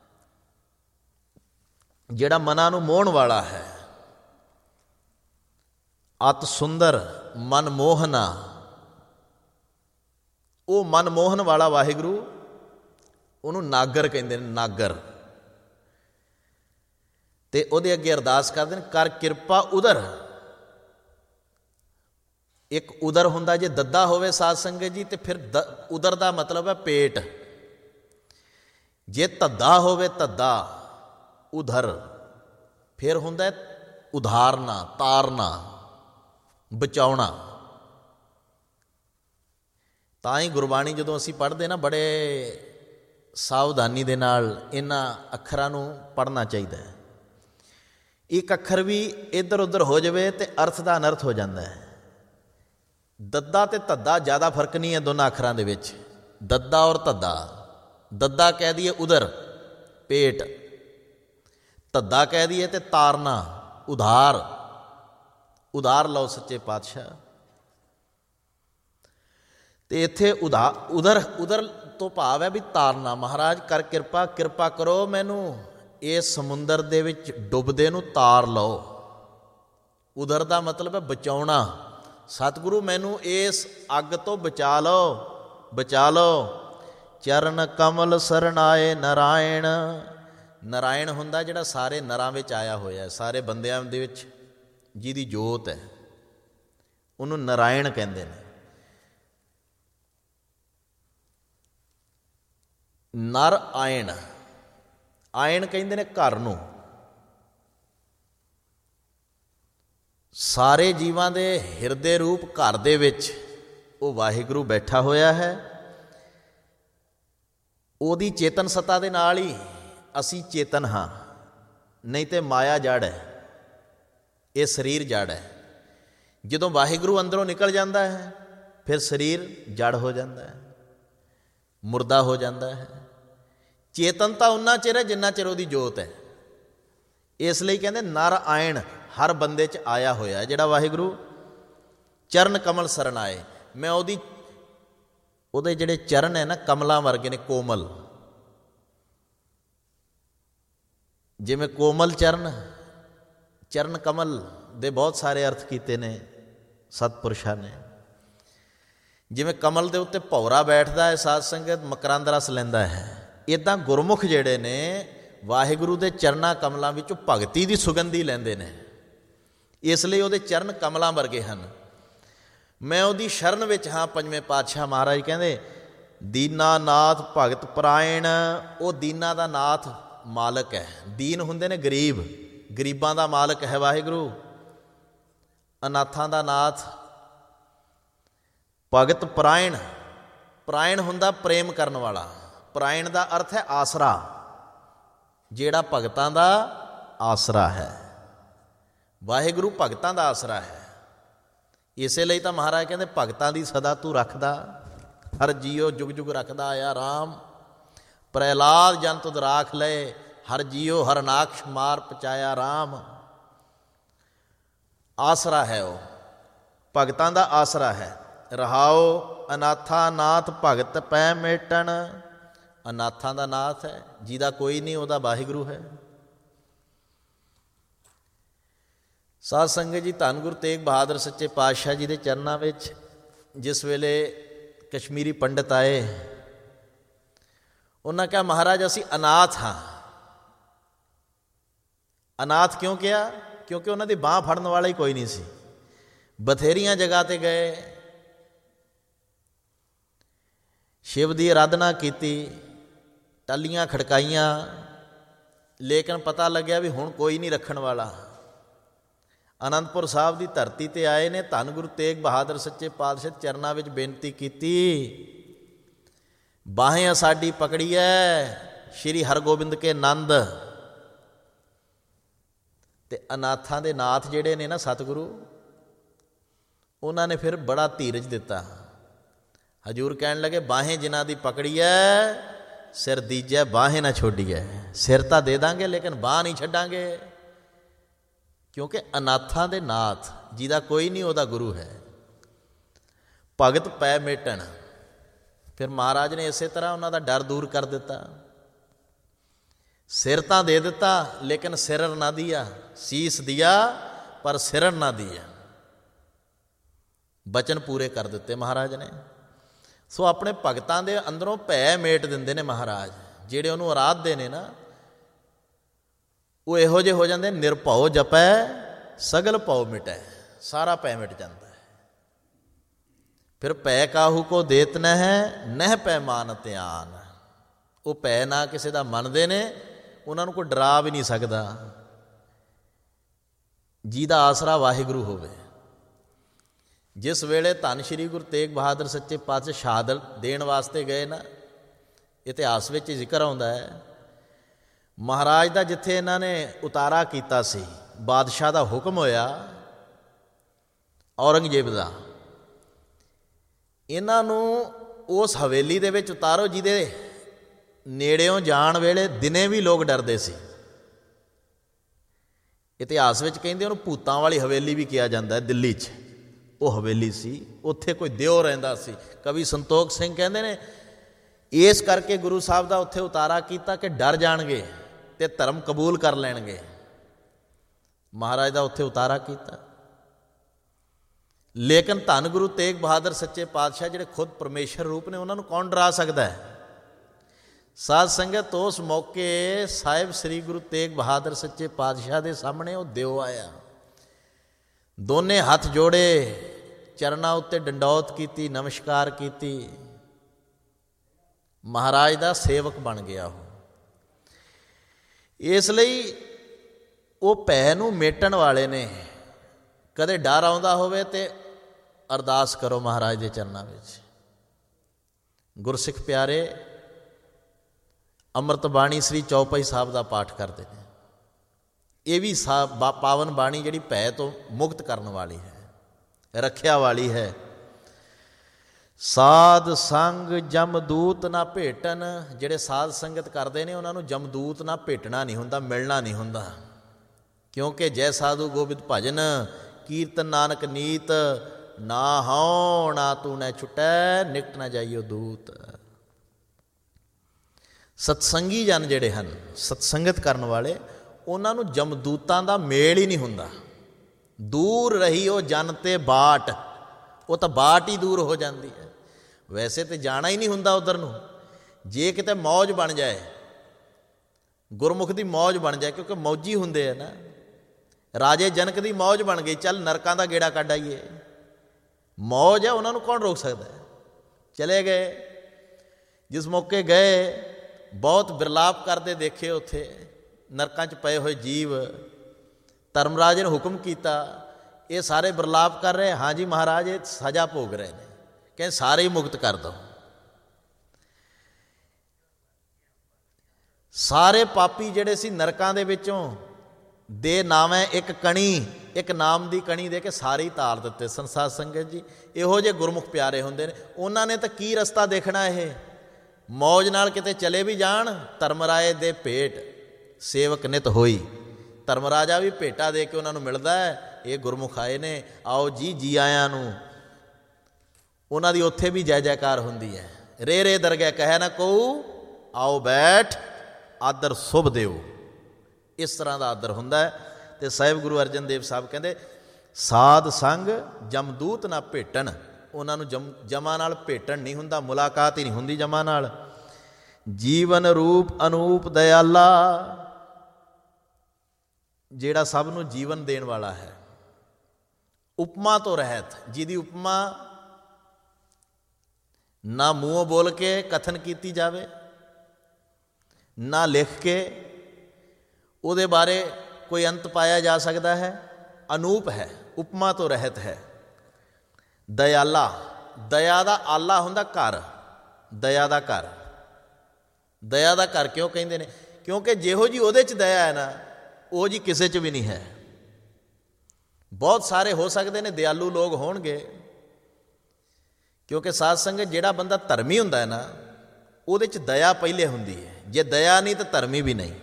ਜਿਹੜਾ ਮਨਾਂ ਨੂੰ ਮੋਹਣ ਵਾਲਾ ਹੈ। ਅਤ ਸੁੰਦਰ ਮਨ ਮੋਹਨਾ, ਉਹ ਮਨ ਮੋਹਨ ਵਾਲਾ ਵਾਹਿਗੁਰੂ, ਉਹਨੂੰ ਨਾਗਰ ਕਹਿੰਦੇ ਨੇ, ਨਾਗਰ। ਤੇ ਉਹਦੇ ਅੱਗੇ ਅਰਦਾਸ ਕਰਦੇ ਨੇ, ਕਰ ਕਿਰਪਾ ਉਦਰ। ਇੱਕ ਉਦਰ ਹੁੰਦਾ, ਜੇ ਦੱਦਾ ਹੋਵੇ ਸਾਧ ਸੰਗਤ ਜੀ, ਤੇ ਫਿਰ ਦ ਉਦਰ ਦਾ ਮਤਲਬ ਹੈ ਪੇਟ। ਜੇ ਧੱਦਾ ਹੋਵੇ, ਧੱਦਾ ਉਧਰ, ਫਿਰ ਹੁੰਦਾ ਉਧਾਰਨਾ, ਤਾਰਨਾ, ਬਚਾਉਣਾ। ਤਾਂ ਹੀ ਗੁਰਬਾਣੀ ਜਦੋਂ ਅਸੀਂ ਪੜ੍ਹਦੇ ਨਾ, ਬੜੇ ਸਾਵਧਾਨੀ ਦੇ ਨਾਲ ਇਹਨਾਂ ਅੱਖਰਾਂ ਨੂੰ ਪੜ੍ਹਨਾ ਚਾਹੀਦਾ ਹੈ। ਇੱਕ ਅੱਖਰ ਵੀ ਇੱਧਰ ਉੱਧਰ ਹੋ ਜਾਵੇ ਤੇ ਅਰਥ ਦਾ ਅਨਰਥ ਹੋ ਜਾਂਦਾ ਹੈ। ਦੱਦਾ ਤੇ ਧੱਦਾ ਜ਼ਿਆਦਾ ਫਰਕ ਨਹੀਂ ਹੈ ਦੋਨਾਂ ਅੱਖਰਾਂ ਦੇ ਵਿੱਚ। ਦੱਦਾ ਔਰ ਧੱਦਾ, ਦੱਦਾ ਕਹਿ ਦਈਏ ਉਦਰ, ਪੇਟ, ਧੱਦਾ ਕਹਿ ਦਈਏ ਤੇ ਤਾਰਨਾ, ਉਧਾਰ। ਉਧਾਰ ਲਓ ਸੱਚੇ ਪਾਤਸ਼ਾਹ। ਤੇ ਇੱਥੇ ਉਧਾ ਉਧਰ ਉਧਰ ਤੋਂ ਭਾਵ ਹੈ ਵੀ ਤਾਰਨਾ। ਮਹਾਰਾਜ ਕਰ ਕਿਰਪਾ, ਕਿਰਪਾ ਕਰੋ ਮੈਨੂੰ ਇਸ ਸਮੁੰਦਰ ਦੇ ਵਿੱਚ ਡੁੱਬਦੇ ਨੂੰ ਤਾਰ ਲਓ। ਉਧਰ ਦਾ ਮਤਲਬ ਹੈ ਬਚਾਉਣਾ। ਸਤਿਗੁਰੂ ਮੈਨੂੰ ਇਸ ਅੱਗ ਤੋਂ ਬਚਾ ਲਓ, ਬਚਾ ਲਓ। ਚਰਨ ਕਮਲ ਸਰਨਾਏ ਨਾਰਾਇਣ। ਨਾਰਾਇਣ ਹੁੰਦਾ ਜਿਹੜਾ ਸਾਰੇ ਨਰਾਂ ਵਿੱਚ ਆਇਆ ਹੋਇਆ, ਸਾਰੇ ਬੰਦਿਆਂ ਦੇ ਵਿੱਚ ਜਿਹਦੀ ਜੋਤ ਹੈ, ਉਹਨੂੰ ਨਾਰਾਇਣ ਕਹਿੰਦੇ ਨੇ। ਨਰ ਆਇਣ, ਆਇਣ ਕਹਿੰਦੇ ਨੇ ਘਰ ਨੂੰ। ਸਾਰੇ ਜੀਵਾਂ ਦੇ ਹਿਰਦੇ ਰੂਪ ਘਰ ਦੇ ਵਿੱਚ ਉਹ ਵਾਹਿਗੁਰੂ ਬੈਠਾ ਹੋਇਆ ਹੈ। ਉਹਦੀ ਚੇਤਨ ਸੱਤਾ ਦੇ ਨਾਲ ਹੀ ਅਸੀਂ ਚੇਤਨ ਹਾਂ, ਨਹੀਂ ਤੇ ਮਾਇਆ ਜੜ ਹੈ, ਇਹ ਸਰੀਰ ਜੜ ਹੈ। ਜਦੋਂ ਵਾਹਿਗੁਰੂ ਅੰਦਰੋਂ ਨਿਕਲ ਜਾਂਦਾ ਹੈ, ਫਿਰ ਸਰੀਰ ਜੜ ਹੋ ਜਾਂਦਾ ਹੈ, ਮੁਰਦਾ ਹੋ ਜਾਂਦਾ ਹੈ। ਚੇਤਨ ਤਾਂ ਉਨਾ ਚਿਰ ਹੈ ਜਿੰਨਾ ਚਿਰ ਉਹਦੀ ਜੋਤ ਹੈ। ਇਸ ਲਈ ਕਹਿੰਦੇ ਨਰ ਆਇਣ, ਹਰ ਬੰਦੇ 'ਚ ਆਇਆ ਹੋਇਆ ਜਿਹੜਾ ਵਾਹਿਗੁਰੂ। ਚਰਨ ਕਮਲ ਸਰਨ ਆਏ, ਮੈਂ ਉਹਦੀ ਉਹਦੇ ਜਿਹੜੇ ਚਰਨ ਹੈ ਨਾ ਕਮਲਾਂ ਵਰਗੇ ਨੇ, ਕੋਮਲ। ਜਿਵੇਂ ਕੋਮਲ ਚਰਨ, ਚਰਨ ਕਮਲ ਦੇ ਬਹੁਤ ਸਾਰੇ ਅਰਥ ਕੀਤੇ ਨੇ ਸਤਿਪੁਰਸ਼ਾਂ ਨੇ। ਜਿਵੇਂ ਕਮਲ ਦੇ ਉੱਤੇ ਭੌਰਾ ਬੈਠਦਾ ਹੈ, ਸਾਧ ਸੰਗਤ ਮਕਰੰਦ ਰਸ ਲੈਂਦਾ ਹੈ, ਇੱਦਾਂ ਗੁਰਮੁਖ ਜਿਹੜੇ ਨੇ ਵਾਹਿਗੁਰੂ ਦੇ ਚਰਨਾਂ ਕਮਲਾਂ ਵਿੱਚੋਂ ਭਗਤੀ ਦੀ ਸੁਗੰਧੀ ਲੈਂਦੇ ਨੇ। ਇਸ ਲਈ ਉਹਦੇ ਚਰਨ ਕਮਲਾਂ ਵਰਗੇ ਹਨ। ਮੈਂ ਉਹਦੀ ਸ਼ਰਨ ਵਿੱਚ ਹਾਂ। ਪੰਜਵੇਂ ਪਾਤਸ਼ਾਹ ਮਹਾਰਾਜ ਕਹਿੰਦੇ ਦੀਨਾ ਨਾਥ ਭਗਤ ਪਰਾਇਣ। ਉਹ ਦੀਨਾ ਦਾ ਨਾਥ ਮਾਲਕ ਹੈ। ਦੀਨ ਹੁੰਦੇ ਨੇ ਗਰੀਬ, ਗਰੀਬਾਂ ਦਾ ਮਾਲਕ ਹੈ ਵਾਹਿਗੁਰੂ। ਅਨਾਥਾਂ ਦਾ ਨਾਥ। ਭਗਤ ਪਰਾਇਣ, ਪਰਾਇਣ ਹੁੰਦਾ ਪ੍ਰੇਮ ਕਰਨ ਵਾਲਾ। ਪਰਾਇਣ ਦਾ ਅਰਥ ਹੈ ਆਸਰਾ, ਜਿਹੜਾ ਭਗਤਾਂ ਦਾ ਆਸਰਾ ਹੈ। ਵਾਹਿਗੁਰੂ ਭਗਤਾਂ ਦਾ ਆਸਰਾ ਹੈ। ਇਸੇ ਲਈ ਤਾਂ ਮਹਾਰਾਜ ਕਹਿੰਦੇ ਭਗਤਾਂ ਦੀ ਸਦਾ ਤੂੰ ਰੱਖਦਾ, ਹਰ ਜੀਓ ਜੁਗ ਜੁਗ ਰੱਖਦਾ ਆਇਆ ਰਾਮ। ਪ੍ਰਹਿਲਾਦ ਜਨ ਤੁਧ ਰਾਖ ਲਏ, ਹਰ ਜੀਓ ਹਰਨਾਕਸ਼ ਮਾਰ ਪਚਾਇਆ ਰਾਮ। ਆਸਰਾ ਹੈ ਉਹ, ਭਗਤਾਂ ਦਾ ਆਸਰਾ ਹੈ। ਰਹਾਓ ਅਨਾਥਾ ਨਾਥ ਭਗਤ ਪੈ ਮੇਟਣ। ਅਨਾਥਾਂ ਦਾ ਨਾਥ ਹੈ, ਜਿਹਦਾ ਕੋਈ ਨਹੀਂ ਉਹਦਾ ਵਾਹਿਗੁਰੂ ਹੈ। ਸਾਧ ਸੰਗਤ ਜੀ, ਧੰਨ ਗੁਰੂ ਤੇਗ ਬਹਾਦਰ ਸੱਚੇ ਪਾਤਸ਼ਾਹ ਜੀ ਦੇ ਚਰਨਾਂ ਵਿੱਚ ਜਿਸ ਵੇਲੇ ਕਸ਼ਮੀਰੀ ਪੰਡਿਤ ਆਏ, ਉਹਨਾਂ ਕਿਹਾ ਮਹਾਰਾਜ ਅਸੀਂ ਅਨਾਥ ਹਾਂ। ਅਨਾਥ ਕਿਉਂ ਕਿਹਾ? ਕਿਉਂਕਿ ਉਹਨਾਂ ਦੀ ਬਾਂਹ ਫੜਨ ਵਾਲਾ ਹੀ ਕੋਈ ਨਹੀਂ ਸੀ। ਬਥੇਰੀਆਂ ਜਗ੍ਹਾ 'ਤੇ ਗਏ, ਸ਼ਿਵ ਦੀ ਅਰਾਧਨਾ ਕੀਤੀ, ਟਾਲੀਆਂ ਖੜਕਾਈਆਂ, ਲੇਕਿਨ ਪਤਾ ਲੱਗਿਆ ਵੀ ਹੁਣ ਕੋਈ ਨਹੀਂ ਰੱਖਣ ਵਾਲਾ। ਅਨੰਦਪੁਰ ਸਾਹਿਬ ਦੀ ਧਰਤੀ 'ਤੇ ਆਏ ਨੇ, ਧੰਨ ਗੁਰੂ ਤੇਗ ਬਹਾਦਰ ਸੱਚੇ ਪਾਤਸ਼ਾਹ ਚਰਨਾਂ ਵਿੱਚ ਬੇਨਤੀ ਕੀਤੀ, ਬਾਹੇ ਸਾਡੀ ਪਕੜੀ ਹੈ ਸ਼੍ਰੀ ਹਰਗੋਬਿੰਦ ਕੇ ਨੰਦ। ਤੇ ਅਨਾਥਾਂ ਦੇ ਨਾਥ ਜਿਹੜੇ ਨੇ ਨਾ ਸਤਿਗੁਰੂ, ਉਹਨਾਂ ਨੇ ਫਿਰ ਬੜਾ ਧੀਰਜ ਦਿੱਤਾ। ਹਜ਼ੂਰ ਕਹਿਣ ਲੱਗੇ, ਬਾਹੇ ਜਿਨ੍ਹਾਂ ਦੀ ਪਕੜੀ ਹੈ ਸਿਰ ਦੀਜੈ ਬਾਹੇ ਨਾ ਛੋਡੀਐ। ਸਿਰ ਤਾਂ ਦੇ ਦਾਂਗੇ ਲੇਕਿਨ ਬਾਂਹ ਨਹੀਂ ਛੱਡਾਂਗੇ, ਕਿਉਂਕਿ ਅਨਾਥਾਂ ਦੇ ਨਾਥ ਜਿਹਦਾ ਕੋਈ ਨਹੀਂ ਉਹਦਾ ਗੁਰੂ ਹੈ। ਭਗਤ ਪੈ ਮੇਟਣ। ਫਿਰ ਮਹਾਰਾਜ ਨੇ ਇਸੇ ਤਰ੍ਹਾਂ ਉਹਨਾਂ ਦਾ ਡਰ ਦੂਰ ਕਰ ਦਿੱਤਾ। ਸਿਰ ਤਾਂ ਦੇ ਦਿੱਤਾ ਲੇਕਿਨ ਸਿਰਰ ਨਾ ਦਿਆ, ਸੀਸ ਦਿਆ ਪਰ ਸਿਰਰ ਨਾ ਦਿਆ। ਬਚਨ ਪੂਰੇ ਕਰ ਦਿੱਤੇ ਮਹਾਰਾਜ ਨੇ। ਸੋ ਆਪਣੇ ਭਗਤਾਂ ਦੇ ਅੰਦਰੋਂ ਭੈ ਮੇਟ ਦਿੰਦੇ ਨੇ ਮਹਾਰਾਜ। ਜਿਹੜੇ ਉਹਨੂੰ ਅਰਾਧਦੇ ਨੇ ਨਾ, ਉਹ ਇਹੋ ਜਿਹੇ ਹੋ ਜਾਂਦੇ, ਨਿਰਭਉ ਜਪੈ ਸਗਲ ਭਉ ਮਿਟੈ। ਸਾਰਾ ਭੈ ਮਿਟ ਜਾਂਦਾ ਹੈ। ਫਿਰ ਭੈ ਕਾਹੂ ਕੋ ਦੇਤ ਨ ਹੈ, ਨਹਿ ਭੈ ਮਾਨ ਧਿਆਨ। ਉਹ ਭੈ ਨਾ ਕਿਸੇ ਦਾ ਮੰਨਦੇ ਨੇ, ਉਹਨਾਂ ਨੂੰ ਕੋਈ ਡਰਾ ਵੀ ਨਹੀਂ ਸਕਦਾ, ਜਿਹਦਾ ਆਸਰਾ ਵਾਹਿਗੁਰੂ ਹੋਵੇ। ਜਿਸ ਵੇਲੇ ਧੰਨ ਸ਼੍ਰੀ ਗੁਰੂ ਤੇਗ ਬਹਾਦਰ ਸੱਚੇ ਪਾਤਸ਼ਾਹ ਸ਼ਹਾਦਤ ਦੇਣ ਵਾਸਤੇ ਗਏ ਨਾ, ਇਤਿਹਾਸ ਵਿੱਚ ਜ਼ਿਕਰ ਆਉਂਦਾ ਹੈ, ਮਹਾਰਾਜ ਦਾ ਜਿੱਥੇ ਇਹਨਾਂ ਨੇ ਉਤਾਰਾ ਕੀਤਾ ਸੀ, ਬਾਦਸ਼ਾਹ ਦਾ ਹੁਕਮ ਹੋਇਆ ਔਰੰਗਜ਼ੇਬ ਦਾ, ਇਹਨਾਂ ਨੂੰ ਉਸ ਹਵੇਲੀ ਦੇ ਵਿੱਚ ਉਤਾਰੋ ਜਿਹਦੇ ਨੇੜਿਓਂ ਜਾਣ ਵੇਲੇ ਦਿਨੇ ਵੀ ਲੋਕ ਡਰਦੇ ਸੀ। ਇਤਿਹਾਸ ਵਿੱਚ ਕਹਿੰਦੇ ਉਹਨੂੰ ਭੂਤਾਂ ਵਾਲੀ ਹਵੇਲੀ ਵੀ ਕਿਹਾ ਜਾਂਦਾ ਹੈ। ਦਿੱਲੀ 'ਚ ਉਹ ਹਵੇਲੀ ਸੀ, ਉੱਥੇ ਕੋਈ ਦਿਓ ਰਹਿੰਦਾ ਸੀ। ਕਵੀ ਸੰਤੋਖ ਸਿੰਘ ਕਹਿੰਦੇ ਨੇ ਇਸ ਕਰਕੇ ਗੁਰੂ ਸਾਹਿਬ ਦਾ ਉੱਥੇ ਉਤਾਰਾ ਕੀਤਾ ਕਿ ਡਰ ਜਾਣਗੇ ਅਤੇ ਧਰਮ ਕਬੂਲ ਕਰ ਲੈਣਗੇ। ਮਹਾਰਾਜ ਦਾ ਉੱਥੇ ਉਤਾਰਾ ਕੀਤਾ। ਲੇਕਿਨ ਧੰਨ ਗੁਰੂ ਤੇਗ ਬਹਾਦਰ ਸੱਚੇ ਪਾਤਸ਼ਾਹ ਜਿਹੜੇ ਖੁਦ ਪਰਮੇਸ਼ਰ ਰੂਪ ਨੇ, ਉਹਨਾਂ ਨੂੰ ਕੌਣ ਡਰਾ ਸਕਦਾ ਹੈ। ਸਾਧ ਸੰਗਤ, ਉਸ ਮੌਕੇ ਸਾਹਿਬ ਸ੍ਰੀ ਗੁਰੂ ਤੇਗ ਬਹਾਦਰ ਸੱਚੇ ਪਾਤਸ਼ਾਹ ਦੇ ਸਾਹਮਣੇ ਉਹ ਦਿਓ ਆਇਆ, ਦੋਨੇ ਹੱਥ ਜੋੜੇ, ਚਰਨਾਂ ਉੱਤੇ ਡੰਡੌਤ ਕੀਤੀ, ਨਮਸਕਾਰ ਕੀਤੀ। ਮਹਾਰਾਜ ਦਾ ਸੇਵਕ ਬਣ ਗਿਆ ਉਹ। ਇਸ ਲਈ ਉਹ ਭੈ ਨੂੰ ਮੇਟਣ ਵਾਲੇ ਨੇ। ਕਦੇ ਡਰ ਆਉਂਦਾ ਹੋਵੇ ਤੇ ਅਰਦਾਸ ਕਰੋ ਮਹਾਰਾਜ ਦੇ ਚਰਨਾਂ ਵਿੱਚ। ਗੁਰਸਿੱਖ ਪਿਆਰੇ ਅੰਮ੍ਰਿਤ ਬਾਣੀ ਸ੍ਰੀ ਚੌਪਈ ਸਾਹਿਬ ਦਾ ਪਾਠ ਕਰਦੇ ਨੇ। ਇਹ ਵੀ ਸਾ ਪਾਵਨ ਬਾਣੀ ਜਿਹੜੀ ਭੈ ਤੋਂ ਮੁਕਤ ਕਰਨ ਵਾਲੀ ਹੈ, ਰੱਖਿਆ ਵਾਲੀ ਹੈ। ਸਾਧ ਸੰਗ ਜਮਦੂਤ ਨਾ ਭੇਟਣ। ਜਿਹੜੇ ਸਾਧ ਸੰਗਤ ਕਰਦੇ ਨੇ ਉਹਨਾਂ ਨੂੰ ਜਮਦੂਤ ਨਾ ਭੇਟਣਾ ਨਹੀਂ ਹੁੰਦਾ, ਮਿਲਣਾ ਨਹੀਂ ਹੁੰਦਾ। ਕਿਉਂਕਿ ਜੈ ਸਾਧੂ ਗੋਬਿੰਦ ਭਜਨ ਕੀਰਤਨ ਨਾਨਕ ਨੀਤ, ਨਾ ਹਉ ਨਾ ਤੂੰ ਨਾ ਛੁਟੈ, ਨਿਕਟ ਨਾ ਜਾਈਓ ਦੂਤ। ਸਤਸੰਗੀ ਜਨ ਜਿਹੜੇ ਹਨ, ਸਤਸੰਗਤ ਕਰਨ ਵਾਲੇ, ਉਹਨਾਂ ਨੂੰ ਜਮਦੂਤਾਂ ਦਾ ਮੇਲ ਹੀ ਨਹੀਂ ਹੁੰਦਾ। ਦੂਰ ਰਹੀ ਉਹ ਜਨ ਤੇ ਬਾਟ, ਉਹ ਤਾਂ ਬਾਟ ਹੀ ਦੂਰ ਹੋ ਜਾਂਦੀ ਹੈ। ਵੈਸੇ ਤਾਂ ਜਾਣਾ ਹੀ ਨਹੀਂ ਹੁੰਦਾ ਉੱਧਰ ਨੂੰ। ਜੇ ਕਿਤੇ ਮੌਜ ਬਣ ਜਾਏ, ਗੁਰਮੁਖ ਦੀ ਮੌਜ ਬਣ ਜਾਏ, ਕਿਉਂਕਿ ਮੌਜੀ ਹੁੰਦੇ ਆ ਨਾ। ਰਾਜੇ ਜਨਕ ਦੀ ਮੌਜ ਬਣ ਗਈ, ਚੱਲ ਨਰਕਾਂ ਦਾ ਗੇੜਾ ਕੱਢ ਆਈਏ, ਮੌਜ ਹੈ, ਉਹਨਾਂ ਨੂੰ ਕੌਣ ਰੋਕ ਸਕਦਾ। ਚਲੇ ਗਏ। ਜਿਸ ਮੌਕੇ ਗਏ, ਬਹੁਤ ਬਿਰਲਾਪ ਕਰਦੇ ਦੇਖੇ ਉੱਥੇ ਨਰਕਾਂ 'ਚ ਪਏ ਹੋਏ ਜੀਵ। ਧਰਮਰਾਜ ਨੇ ਹੁਕਮ ਕੀਤਾ, ਇਹ ਸਾਰੇ ਬਿਰਲਾਪ ਕਰ ਰਹੇ। ਹਾਂਜੀ ਮਹਾਰਾਜ, ਇਹ ਸਜ਼ਾ ਭੋਗ ਰਹੇ ਨੇ। ਕਹਿੰਦੇ ਸਾਰੇ ਹੀ ਮੁਕਤ ਕਰ ਦਿਓ। ਸਾਰੇ ਪਾਪੀ ਜਿਹੜੇ ਸੀ ਨਰਕਾਂ ਦੇ ਵਿੱਚੋਂ ਦੇ ਨਾਵੇਂ ਇੱਕ ਕਣੀ, ਇੱਕ ਨਾਮ ਦੀ ਕਣੀ ਦੇ ਕੇ ਸਾਰੇ ਹੀ ਤਾਰ ਦਿੱਤੇ। ਸੰਸਾਰ ਸੰਗਤ ਜੀ, ਇਹੋ ਜਿਹੇ ਗੁਰਮੁਖ ਪਿਆਰੇ ਹੁੰਦੇ ਨੇ। ਉਹਨਾਂ ਨੇ ਤਾਂ ਕੀ ਰਸਤਾ ਦੇਖਣਾ, ਇਹ ਮੌਜ ਨਾਲ ਕਿਤੇ ਚਲੇ ਵੀ ਜਾਣ। ਧਰਮਰਾਏ ਦੇ ਭੇਟ ਸੇਵਕ ਨਿਤ ਹੋਈ। ਧਰਮਰਾਜਾ ਵੀ ਭੇਟਾ ਦੇ ਕੇ ਉਹਨਾਂ ਨੂੰ ਮਿਲਦਾ ਹੈ, ਇਹ ਗੁਰਮੁਖ ਆਏ ਨੇ, ਆਓ ਜੀ, ਜੀ ਆਇਆਂ ਨੂੰ। ਉਹਨਾਂ ਦੀ ਉੱਥੇ ਵੀ ਜੈ ਜੈਕਾਰ ਹੁੰਦੀ ਹੈ। ਰੇ ਰੇ ਦਰਗਹਿ ਕਹਿ ਨਾ ਕਹੂ, ਆਓ ਬੈਠ ਆਦਰ ਸੁਭ ਦਿਓ। ਇਸ ਤਰ੍ਹਾਂ ਦਾ ਆਦਰ ਹੁੰਦਾ ਹੈ। ਅਤੇ ਸਾਹਿਬ ਗੁਰੂ ਅਰਜਨ ਦੇਵ ਸਾਹਿਬ ਕਹਿੰਦੇ, ਸਾਧ ਸੰਗ ਜਮਦੂਤ ਨਾ ਭੇਟਣ। ਉਹਨਾਂ ਨੂੰ ਜਮ ਜਮਾਂ ਨਾਲ ਭੇਟਣ ਨਹੀਂ ਹੁੰਦਾ, ਮੁਲਾਕਾਤ ਹੀ ਨਹੀਂ ਹੁੰਦੀ ਜਮਾਂ ਨਾਲ। ਜੀਵਨ ਰੂਪ ਅਨੂਪ ਦਇਆਲਾ, ਜਿਹੜਾ ਸਭ ਨੂੰ ਜੀਵਨ ਦੇਣ ਵਾਲਾ ਹੈ, ਉਪਮਾ ਤੋਂ ਰਹਿਤ, ਜਿਹਦੀ ਉਪਮਾ ਨਾ ਮੂੰਹੋਂ ਬੋਲ ਕੇ ਕਥਨ ਕੀਤੀ ਜਾਵੇ, ਨਾ ਲਿਖ ਕੇ ਉਹਦੇ ਬਾਰੇ ਕੋਈ ਅੰਤ ਪਾਇਆ ਜਾ ਸਕਦਾ ਹੈ। ਅਨੂਪ ਹੈ, ਉਪਮਾ ਤੋਂ ਰਹਿਤ ਹੈ। ਦਇਆਲਾ, ਦਇਆ ਦਾ ਆਲਾ ਹੁੰਦਾ ਘਰ, ਦਇਆ ਦਾ ਘਰ। ਦਇਆ ਦਾ ਘਰ ਕਿਉਂ ਕਹਿੰਦੇ ਨੇ? ਕਿਉਂਕਿ ਜਿਹੋ ਜਿਹੀ ਉਹਦੇ 'ਚ ਦਇਆ ਹੈ ਨਾ, ਉਹ ਜੀ ਕਿਸੇ 'ਚ ਵੀ ਨਹੀਂ ਹੈ। ਬਹੁਤ ਸਾਰੇ ਹੋ ਸਕਦੇ ਨੇ ਦਿਆਲੂ ਲੋਕ ਹੋਣਗੇ, ਕਿਉਂਕਿ ਸਾਧ ਸੰਗਤ ਜਿਹੜਾ ਬੰਦਾ ਧਰਮੀ ਹੁੰਦਾ ਹੈ ਨਾ, ਉਹਦੇ 'ਚ ਦਇਆ ਪਹਿਲੇ ਹੁੰਦੀ ਹੈ। ਜੇ ਦਇਆ ਨਹੀਂ ਤਾਂ ਧਰਮੀ ਵੀ ਨਹੀਂ।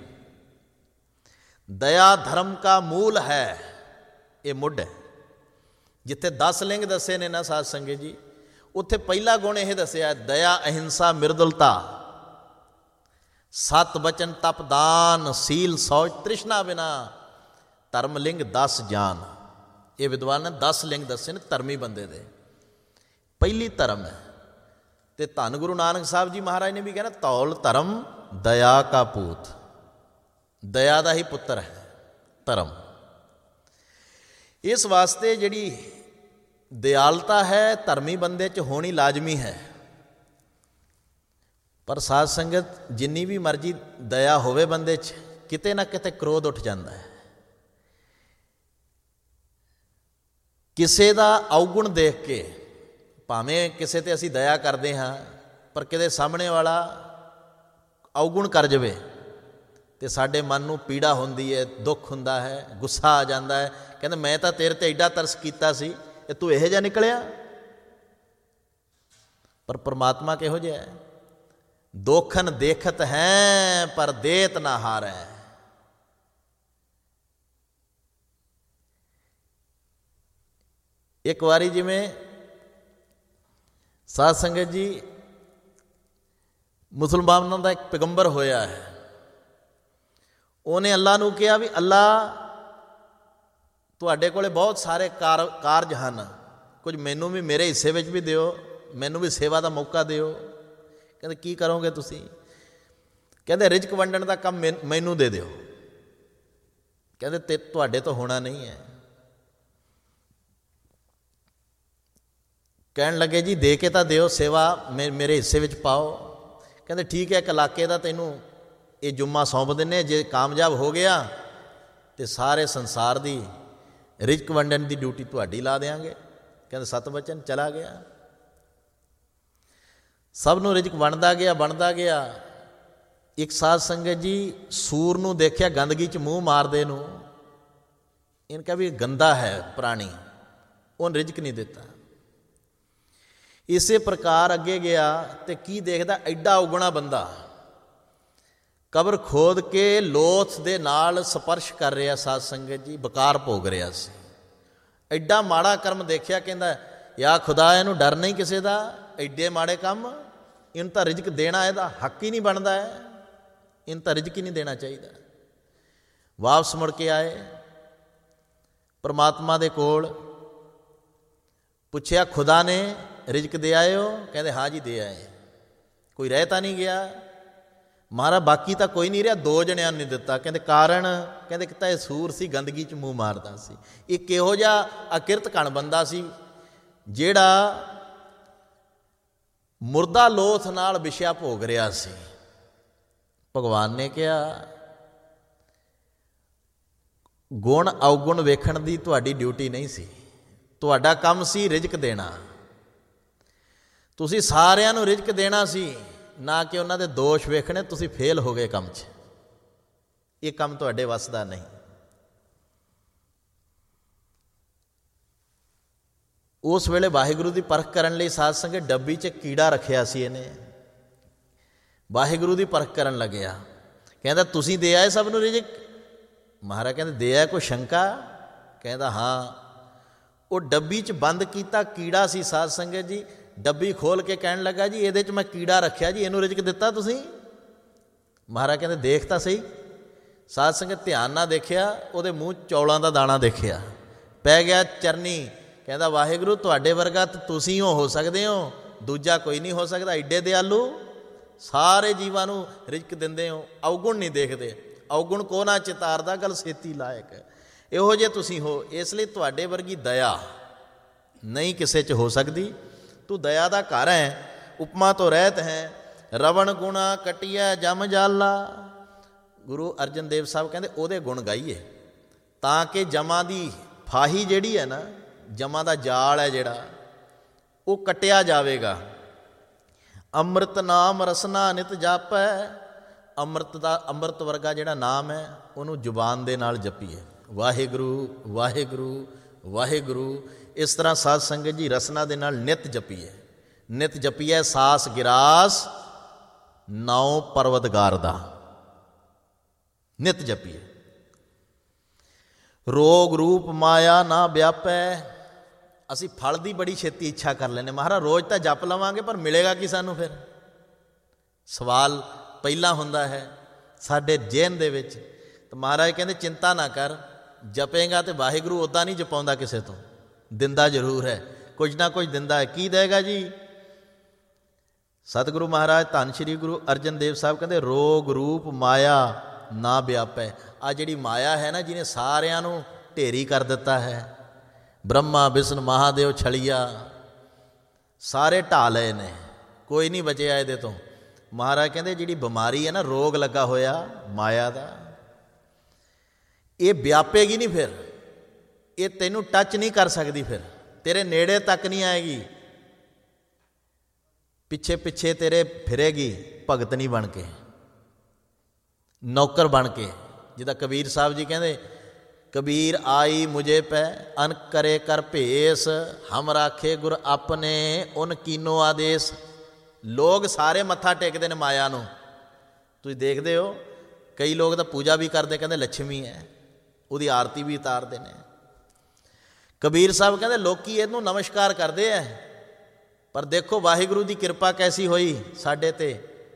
ਦਇਆ ਧਰਮ ਕਾ ਮੂਲ ਹੈ, ਇਹ ਮੁੱਢ ਹੈ। ਜਿੱਥੇ ਦਸ ਲਿੰਗ ਦੱਸੇ ਨੇ ਨਾ ਸਾਧ ਸੰਗਤ ਜੀ, ਉੱਥੇ ਪਹਿਲਾ ਗੁਣ ਇਹ ਦੱਸਿਆ, ਦਇਆ, ਅਹਿੰਸਾ, ਮਿਰਦੁਲਤਾ, ਸਤ ਬਚਨ, ਤਪ, ਦਾਨ, ਸੀਲ, ਸੌਚ, ਤ੍ਰਿਸ਼ਨਾ ਬਿਨਾ, ਧਰਮ ਲਿੰਗ ਦਸ ਜਾਨ। ਇਹ ਵਿਦਵਾਨ ਨੇ ਦਸ ਲਿੰਗ ਦੱਸੇ ਨੇ ਧਰਮੀ ਬੰਦੇ ਦੇ। ਪਹਿਲੀ ਧਰਮ ਹੈ। ਤੇ ਧੰਨ ਗੁਰੂ ਨਾਨਕ ਸਾਹਿਬ ਜੀ ਮਹਾਰਾਜ ਨੇ ਵੀ ਕਹਿਣਾ, ਧੌਲ ਧਰਮ ਦਇਆ ਕਾ ਪੂਤ। ਦਇਆ ਦਾ ਹੀ ਪੁੱਤਰ ਹੈ ਧਰਮ। ਇਸ ਵਾਸਤੇ ਜਿਹੜੀ ਦਿਆਲਤਾ ਹੈ ਧਰਮੀ ਬੰਦੇ 'ਚ ਹੋਣੀ ਲਾਜ਼ਮੀ ਹੈ। ਪਰ ਸਾਧ ਸੰਗਤ ਜਿੰਨੀ ਵੀ ਮਰਜ਼ੀ ਦਇਆ ਹੋਵੇ ਬੰਦੇ 'ਚ, ਕਿਤੇ ਨਾ ਕਿਤੇ ਕ੍ਰੋਧ ਉੱਠ ਜਾਂਦਾ ਹੈ। ਕਿਸੇ ਦਾ ਔਗੁਣ ਦੇਖ ਕੇ, ਭਾਵੇਂ ਕਿਸੇ 'ਤੇ ਅਸੀਂ ਦਇਆ ਕਰਦੇ ਹਾਂ, ਪਰ ਕਿਤੇ ਸਾਹਮਣੇ ਵਾਲਾ ਔਗੁਣ ਕਰ ਜਾਵੇ ਤੇ ਸਾਡੇ ਮਨ ਨੂੰ ਪੀੜਾ ਹੁੰਦੀ ਹੈ, ਦੁੱਖ ਹੁੰਦਾ ਹੈ, ਗੁੱਸਾ ਆ ਜਾਂਦਾ ਹੈ। ਕਹਿੰਦੇ ਮੈਂ ਤਾਂ ਤੇਰੇ 'ਤੇ ਐਡਾ ਤਰਸ ਕੀਤਾ ਸੀ, ਇਹ ਤੂੰ ਇਹੋ ਜਿਹਾ ਨਿਕਲਿਆ। ਪਰ ਪਰਮਾਤਮਾ ਕਿਹੋ ਜਿਹਾ ਹੈ? ਦੋਖਨ ਦੇਖਤ ਹੈ ਪਰ ਦੇਤ ਨਾ ਹਾਰੈ। ਇੱਕ ਵਾਰੀ ਜਿਵੇਂ ਸਾਧ ਸੰਗਤ ਜੀ, ਮੁਸਲਮਾਨਾਂ ਦਾ ਇੱਕ ਪੈਗੰਬਰ ਹੋਇਆ ਹੈ। ਉਹਨੇ ਅੱਲਾ ਨੂੰ ਕਿਹਾ ਵੀ ਅੱਲਾ, ਤੁਹਾਡੇ ਕੋਲੇ ਬਹੁਤ ਸਾਰੇ ਕਾਰ ਕਾਰਜ ਹਨ, ਕੁਝ ਮੈਨੂੰ ਵੀ ਮੇਰੇ ਹਿੱਸੇ ਵਿੱਚ ਵੀ ਦਿਓ, ਮੈਨੂੰ ਵੀ ਸੇਵਾ ਦਾ ਮੌਕਾ ਦਿਓ। ਕਹਿੰਦੇ ਕੀ ਕਰੋਗੇ ਤੁਸੀਂ? ਕਹਿੰਦੇ ਰਿਜ਼ਕ ਵੰਡਣ ਦਾ ਕੰਮ ਮੈਨੂੰ ਦੇ ਦਿਓ। ਕਹਿੰਦੇ ਤੇ ਤੁਹਾਡੇ ਤੋਂ ਹੋਣਾ ਨਹੀਂ ਹੈ। ਕਹਿਣ ਲੱਗੇ ਜੀ ਦੇ ਕੇ ਤਾਂ ਦਿਓ, ਸੇਵਾ ਮੇ ਮੇਰੇ ਹਿੱਸੇ ਵਿੱਚ ਪਾਓ। ਕਹਿੰਦੇ ਠੀਕ ਹੈ, ਇੱਕ ਇਲਾਕੇ ਦਾ ਤੈਨੂੰ ਇਹ ਜੁੰਮਾ ਸੌਂਪ ਦਿੰਦੇ, ਜੇ ਕਾਮਯਾਬ ਹੋ ਗਿਆ ਤੇ ਸਾਰੇ ਸੰਸਾਰ ਦੀ ਰਿਜ਼ਕ ਵੰਡਣ ਦੀ ਡਿਊਟੀ ਤੁਹਾਡੀ ਲਾ ਦਿਆਂਗੇ। ਕਹਿੰਦੇ ਸਤ ਬਚਨ। ਚਲਾ ਗਿਆ, ਸਭ ਨੂੰ ਰਿਜ਼ਕ ਵੰਡਦਾ ਗਿਆ ਬਣਦਾ ਗਿਆ। ਇੱਕ ਸਾਧ ਸੰਗਤ ਜੀ ਸੂਰ ਨੂੰ ਦੇਖਿਆ ਗੰਦਗੀ 'ਚ ਮੂੰਹ ਮਾਰਦੇ ਨੂੰ, ਇਹਨ ਕਿਹਾ ਵੀ ਗੰਦਾ ਹੈ ਪ੍ਰਾਣੀ, ਉਹਨ ਰਿਜ਼ਕ ਨਹੀਂ ਦਿੱਤਾ। ਇਸੇ ਪ੍ਰਕਾਰ ਅੱਗੇ ਗਿਆ ਤੇ ਕੀ ਦੇਖਦਾ, ਐਡਾ ਉਗਣਾ ਬੰਦਾ ਕਬਰ ਖੋਦ ਕੇ ਲੋਥ ਦੇ ਨਾਲ ਸਪਰਸ਼ ਕਰ ਰਿਹਾ। ਸਾਧ ਸੰਗਤ ਜੀ ਬਕਾਰ ਭੋਗ ਰਿਹਾ ਸੀ। ਐਡਾ ਮਾੜਾ ਕਰਮ ਦੇਖਿਆ, ਕਹਿੰਦਾ ਯਾ ਖੁਦਾ, ਇਹਨੂੰ ਡਰ ਨਹੀਂ ਕਿਸੇ ਦਾ, ਐਡੇ ਮਾੜੇ ਕੰਮ, ਇਹਨੂੰ ਤਾਂ ਰਿਜ਼ਕ ਦੇਣਾ ਇਹਦਾ ਹੱਕ ਹੀ ਨਹੀਂ ਬਣਦਾ ਹੈ, ਇਹਨੂੰ ਤਾਂ ਰਿਜ਼ਕ ਹੀ ਨਹੀਂ ਦੇਣਾ ਚਾਹੀਦਾ। ਵਾਪਸ ਮੁੜ ਕੇ ਆਏ ਪਰਮਾਤਮਾ ਦੇ ਕੋਲ, ਪੁੱਛਿਆ ਖੁਦਾ ਨੇ ਰਿਜ਼ਕ ਦੇ ਆਏ ਹੋ? ਕਹਿੰਦੇ ਹਾਂ ਜੀ ਦੇ ਆਏ। ਕੋਈ ਰਹਿ ਤਾਂ ਨਹੀਂ ਗਿਆ? ਮਹਾਰਾਜ ਬਾਕੀ ਤਾਂ ਕੋਈ ਨਹੀਂ ਰਿਹਾ, ਦੋ ਜਣਿਆਂ ਨੂੰ ਨਹੀਂ ਦਿੱਤਾ। ਕਹਿੰਦੇ ਕਾਰਨ? ਕਹਿੰਦੇ ਕਿ ਤਾਂ ਇਹ ਸੂਰ ਸੀ, ਗੰਦਗੀ 'ਚ ਮੂੰਹ ਮਾਰਦਾ ਸੀ। ਇਹ ਕਿਹੋ ਜਿਹਾ ਅਕਿਰਤ ਕਣ ਬੰਦਾ ਸੀ, ਜਿਹੜਾ ਮੁਰਦਾ ਲੋਥ ਨਾਲ ਵਿਸ਼ਿਆ ਭੋਗ ਰਿਹਾ ਸੀ। ਭਗਵਾਨ ਨੇ ਕਿਹਾ ਗੁਣ ਅਵਗੁਣ ਵੇਖਣ ਦੀ ਤੁਹਾਡੀ ਡਿਊਟੀ ਨਹੀਂ ਸੀ, ਤੁਹਾਡਾ ਕੰਮ ਸੀ ਰਿਜ਼ਕ ਦੇਣਾ। ਤੁਸੀਂ ਸਾਰਿਆਂ ਨੂੰ ਰਿਜ਼ਕ ਦੇਣਾ ਸੀ, ਨਾ ਕਿ ਉਹਨਾਂ ਦੇ ਦੋਸ਼ ਵੇਖਣੇ। ਤੁਸੀਂ ਫੇਲ ਹੋ ਗਏ ਕੰਮ 'ਚ, ਇਹ ਕੰਮ ਤੁਹਾਡੇ ਵੱਸ ਦਾ ਨਹੀਂ। ਉਸ ਵੇਲੇ ਵਾਹਿਗੁਰੂ ਦੀ ਪਰਖ ਕਰਨ ਲਈ ਸਾਧ ਸੰਗਤ ਡੱਬੀ 'ਚ ਕੀੜਾ ਰੱਖਿਆ ਸੀ ਇਹਨੇ। ਵਾਹਿਗੁਰੂ ਦੀ ਪਰਖ ਕਰਨ ਲੱਗਿਆ, ਕਹਿੰਦਾ ਤੁਸੀਂ ਦੇ ਆਏ ਸਭ ਨੂੰ ਰਿਜ਼ਕ? ਮਹਾਰਾਜ ਕਹਿੰਦੇ ਦੇ ਆਏ, ਕੋਈ ਸ਼ੰਕਾ? ਕਹਿੰਦਾ ਹਾਂ। ਉਹ ਡੱਬੀ 'ਚ ਬੰਦ ਕੀਤਾ ਕੀੜਾ ਸੀ। ਸਾਧ ਸੰਗਤ ਜੀ ਡੱਬੀ ਖੋਲ ਕੇ ਕਹਿਣ ਲੱਗਾ ਜੀ ਇਹਦੇ 'ਚ ਮੈਂ ਕੀੜਾ ਰੱਖਿਆ ਜੀ, ਇਹਨੂੰ ਰਿਜ਼ਕ ਦਿੱਤਾ ਤੁਸੀਂ? ਮਹਾਰਾਜ ਕਹਿੰਦੇ ਦੇਖ ਤਾਂ ਸਹੀ। ਸਾਧ ਸੰਗਤ ਧਿਆਨ ਨਾਲ ਦੇਖਿਆ, ਉਹਦੇ ਮੂੰਹ ਚੌਲਾਂ ਦਾ ਦਾਣਾ ਦੇਖਿਆ, ਪੈ ਗਿਆ ਚਰਨੀ। ਕਹਿੰਦਾ ਵਾਹਿਗੁਰੂ ਤੁਹਾਡੇ ਵਰਗਾ ਤਾਂ ਤੁਸੀਂ ਹੋ ਸਕਦੇ ਹੋ, ਦੂਜਾ ਕੋਈ ਨਹੀਂ ਹੋ ਸਕਦਾ। ਐਡੇ ਦਿਆਲੂ, ਸਾਰੇ ਜੀਵਾਂ ਨੂੰ ਰਿਜ਼ਕ ਦਿੰਦੇ ਹੋ, ਅਵਗੁਣ ਨਹੀਂ ਦੇਖਦੇ। ਅਵਗੁਣ ਕੋਨਾ ਚਿਤਾਰਦਾ, ਗੱਲ ਛੇਤੀ ਲਾਇਕ। ਇਹੋ ਜਿਹੇ ਤੁਸੀਂ ਹੋ, ਇਸ ਲਈ ਤੁਹਾਡੇ ਵਰਗੀ ਦਇਆ ਨਹੀਂ ਕਿਸੇ 'ਚ ਹੋ ਸਕਦੀ। ਤੂੰ ਦਇਆ ਦਾ ਘਰ ਹੈ, ਉਪਮਾ ਤੋਂ ਰਹਿਤ ਹੈ, ਰਵਣ ਗੁਣਾ ਕਟਿਆ ਜਮ ਜਾਲਾ। ਗੁਰੂ ਅਰਜਨ ਦੇਵ ਸਾਹਿਬ ਕਹਿੰਦੇ ਉਹਦੇ ਗੁਣ ਗਾਈਏ ਤਾਂ ਕਿ ਜਮਾਂ ਦੀ ਫਾਹੀ ਜਿਹੜੀ ਹੈ ਨਾ, ਜਮਾਂ ਦਾ ਜਾਲ ਹੈ ਜਿਹੜਾ, ਉਹ ਕੱਟਿਆ ਜਾਵੇਗਾ। ਅੰਮ੍ਰਿਤ ਨਾਮ ਰਸਨਾ ਨਿਤ ਜਾਪੈ। ਅੰਮ੍ਰਿਤ ਦਾ, ਅੰਮ੍ਰਿਤ ਵਰਗਾ ਜਿਹੜਾ ਨਾਮ ਹੈ ਉਹਨੂੰ ਜ਼ੁਬਾਨ ਦੇ ਨਾਲ ਜਪੀਏ, ਵਾਹਿਗੁਰੂ ਵਾਹਿਗੁਰੂ ਵਾਹਿਗੁਰੂ। ਇਸ ਤਰ੍ਹਾਂ ਸਾਧ ਸੰਗਤ ਜੀ ਰਸਨਾ ਦੇ ਨਾਲ ਨਿਤ ਜਪੀਏ। ਨਿਤ ਜਪੀਏ ਸਾਸ ਗਿਰਾਸ ਨਾਉ ਪਰਵਤਗਾਰ ਦਾ, ਨਿਤ ਜਪੀਏ। ਰੋਗ ਰੂਪ ਮਾਇਆ ਨਾ ਵਿਆਪੈ। ਅਸੀਂ ਫਲ ਦੀ ਬੜੀ ਛੇਤੀ ਇੱਛਾ ਕਰ ਲੈਂਦੇ, ਮਹਾਰਾਜ ਰੋਜ਼ ਤਾਂ ਜਪ ਲਵਾਂਗੇ ਪਰ ਮਿਲੇਗਾ ਕੀ ਸਾਨੂੰ? ਫਿਰ ਸਵਾਲ ਪਹਿਲਾਂ ਹੁੰਦਾ ਹੈ ਸਾਡੇ ਜ਼ਿਹਨ ਦੇ ਵਿੱਚ। ਤਾਂ ਮਹਾਰਾਜ ਕਹਿੰਦੇ ਚਿੰਤਾ ਨਾ ਕਰ, ਜਪੇਗਾ ਤੇ ਵਾਹਿਗੁਰੂ ਉੱਦਾਂ ਨਹੀਂ ਜਪਾਉਂਦਾ ਕਿਸੇ ਤੋਂ, ਦਿੰਦਾ ਜ਼ਰੂਰ ਹੈ, ਕੁਝ ਨਾ ਕੁਝ ਦਿੰਦਾ ਹੈ। ਕੀ ਦੇਗਾ ਜੀ? ਸਤਿਗੁਰੂ ਮਹਾਰਾਜ ਧੰਨ ਸ਼੍ਰੀ ਗੁਰੂ ਅਰਜਨ ਦੇਵ ਸਾਹਿਬ ਕਹਿੰਦੇ ਰੋਗ ਰੂਪ ਮਾਇਆ ਨਾ ਵਿਆਪੈ। ਆ ਜਿਹੜੀ ਮਾਇਆ ਹੈ ਨਾ, ਜਿਹਨੇ ਸਾਰਿਆਂ ਨੂੰ ਢੇਰੀ ਕਰ ਦਿੱਤਾ ਹੈ, ਬ੍ਰਹਮਾ ਵਿਸ਼ਨ ਮਹਾਦੇਵ ਛਲੀਆ ਸਾਰੇ ਢਾ ਲਏ ਨੇ, ਕੋਈ ਨਹੀਂ ਬਚਿਆ ਇਹਦੇ ਤੋਂ। ਮਹਾਰਾਜ ਕਹਿੰਦੇ ਜਿਹੜੀ ਬਿਮਾਰੀ ਹੈ ਨਾ, ਰੋਗ ਲੱਗਾ ਹੋਇਆ ਮਾਇਆ ਦਾ, ਇਹ ਵਿਆਪੇਗੀ ਨਹੀਂ, ਫਿਰ ਇਹ ਤੈਨੂੰ ਟੱਚ ਨਹੀਂ ਕਰ ਸਕਦੀ, ਫਿਰ ਤੇਰੇ ਨੇੜੇ ਤੱਕ ਨਹੀਂ ਆਏਗੀ, ਪਿੱਛੇ ਪਿੱਛੇ ਤੇਰੇ ਫਿਰੇਗੀ, ਭਗਤ ਨਹੀਂ ਬਣ ਕੇ, ਨੌਕਰ ਬਣ ਕੇ। ਜਿੱਦਾਂ ਕਬੀਰ ਸਾਹਿਬ ਜੀ ਕਹਿੰਦੇ, ਕਬੀਰ ਆਈ ਮੁਝੇ ਪੈ ਅਨ ਕਰੇ ਕਰ ਭੇਸ, ਹਮ ਰਾਖੇ ਗੁਰ ਆਪਣੇ ਉਨ ਕੀਨੋ ਆਦੇਸ। ਲੋਕ ਸਾਰੇ ਮੱਥਾ ਟੇਕਦੇ ਨੇ ਮਾਇਆ ਨੂੰ, ਤੁਸੀਂ ਦੇਖਦੇ ਹੋ। ਕਈ ਲੋਕ ਤਾਂ ਪੂਜਾ ਵੀ ਕਰਦੇ, ਕਹਿੰਦੇ ਲక్ష్ਮੀ ਹੈ, ਉਹਦੀ ਆਰਤੀ ਵੀ ਉਤਾਰਦੇ ਨੇ। ਕਬੀਰ ਸਾਹਿਬ ਕਹਿੰਦੇ ਲੋਕੀ ਇਹਨੂੰ ਨਮਸਕਾਰ ਕਰਦੇ ਐ, ਪਰ ਦੇਖੋ ਵਾਹਿਗੁਰੂ ਦੀ ਕਿਰਪਾ ਕੈਸੀ ਹੋਈ ਸਾਡੇ ਤੇ।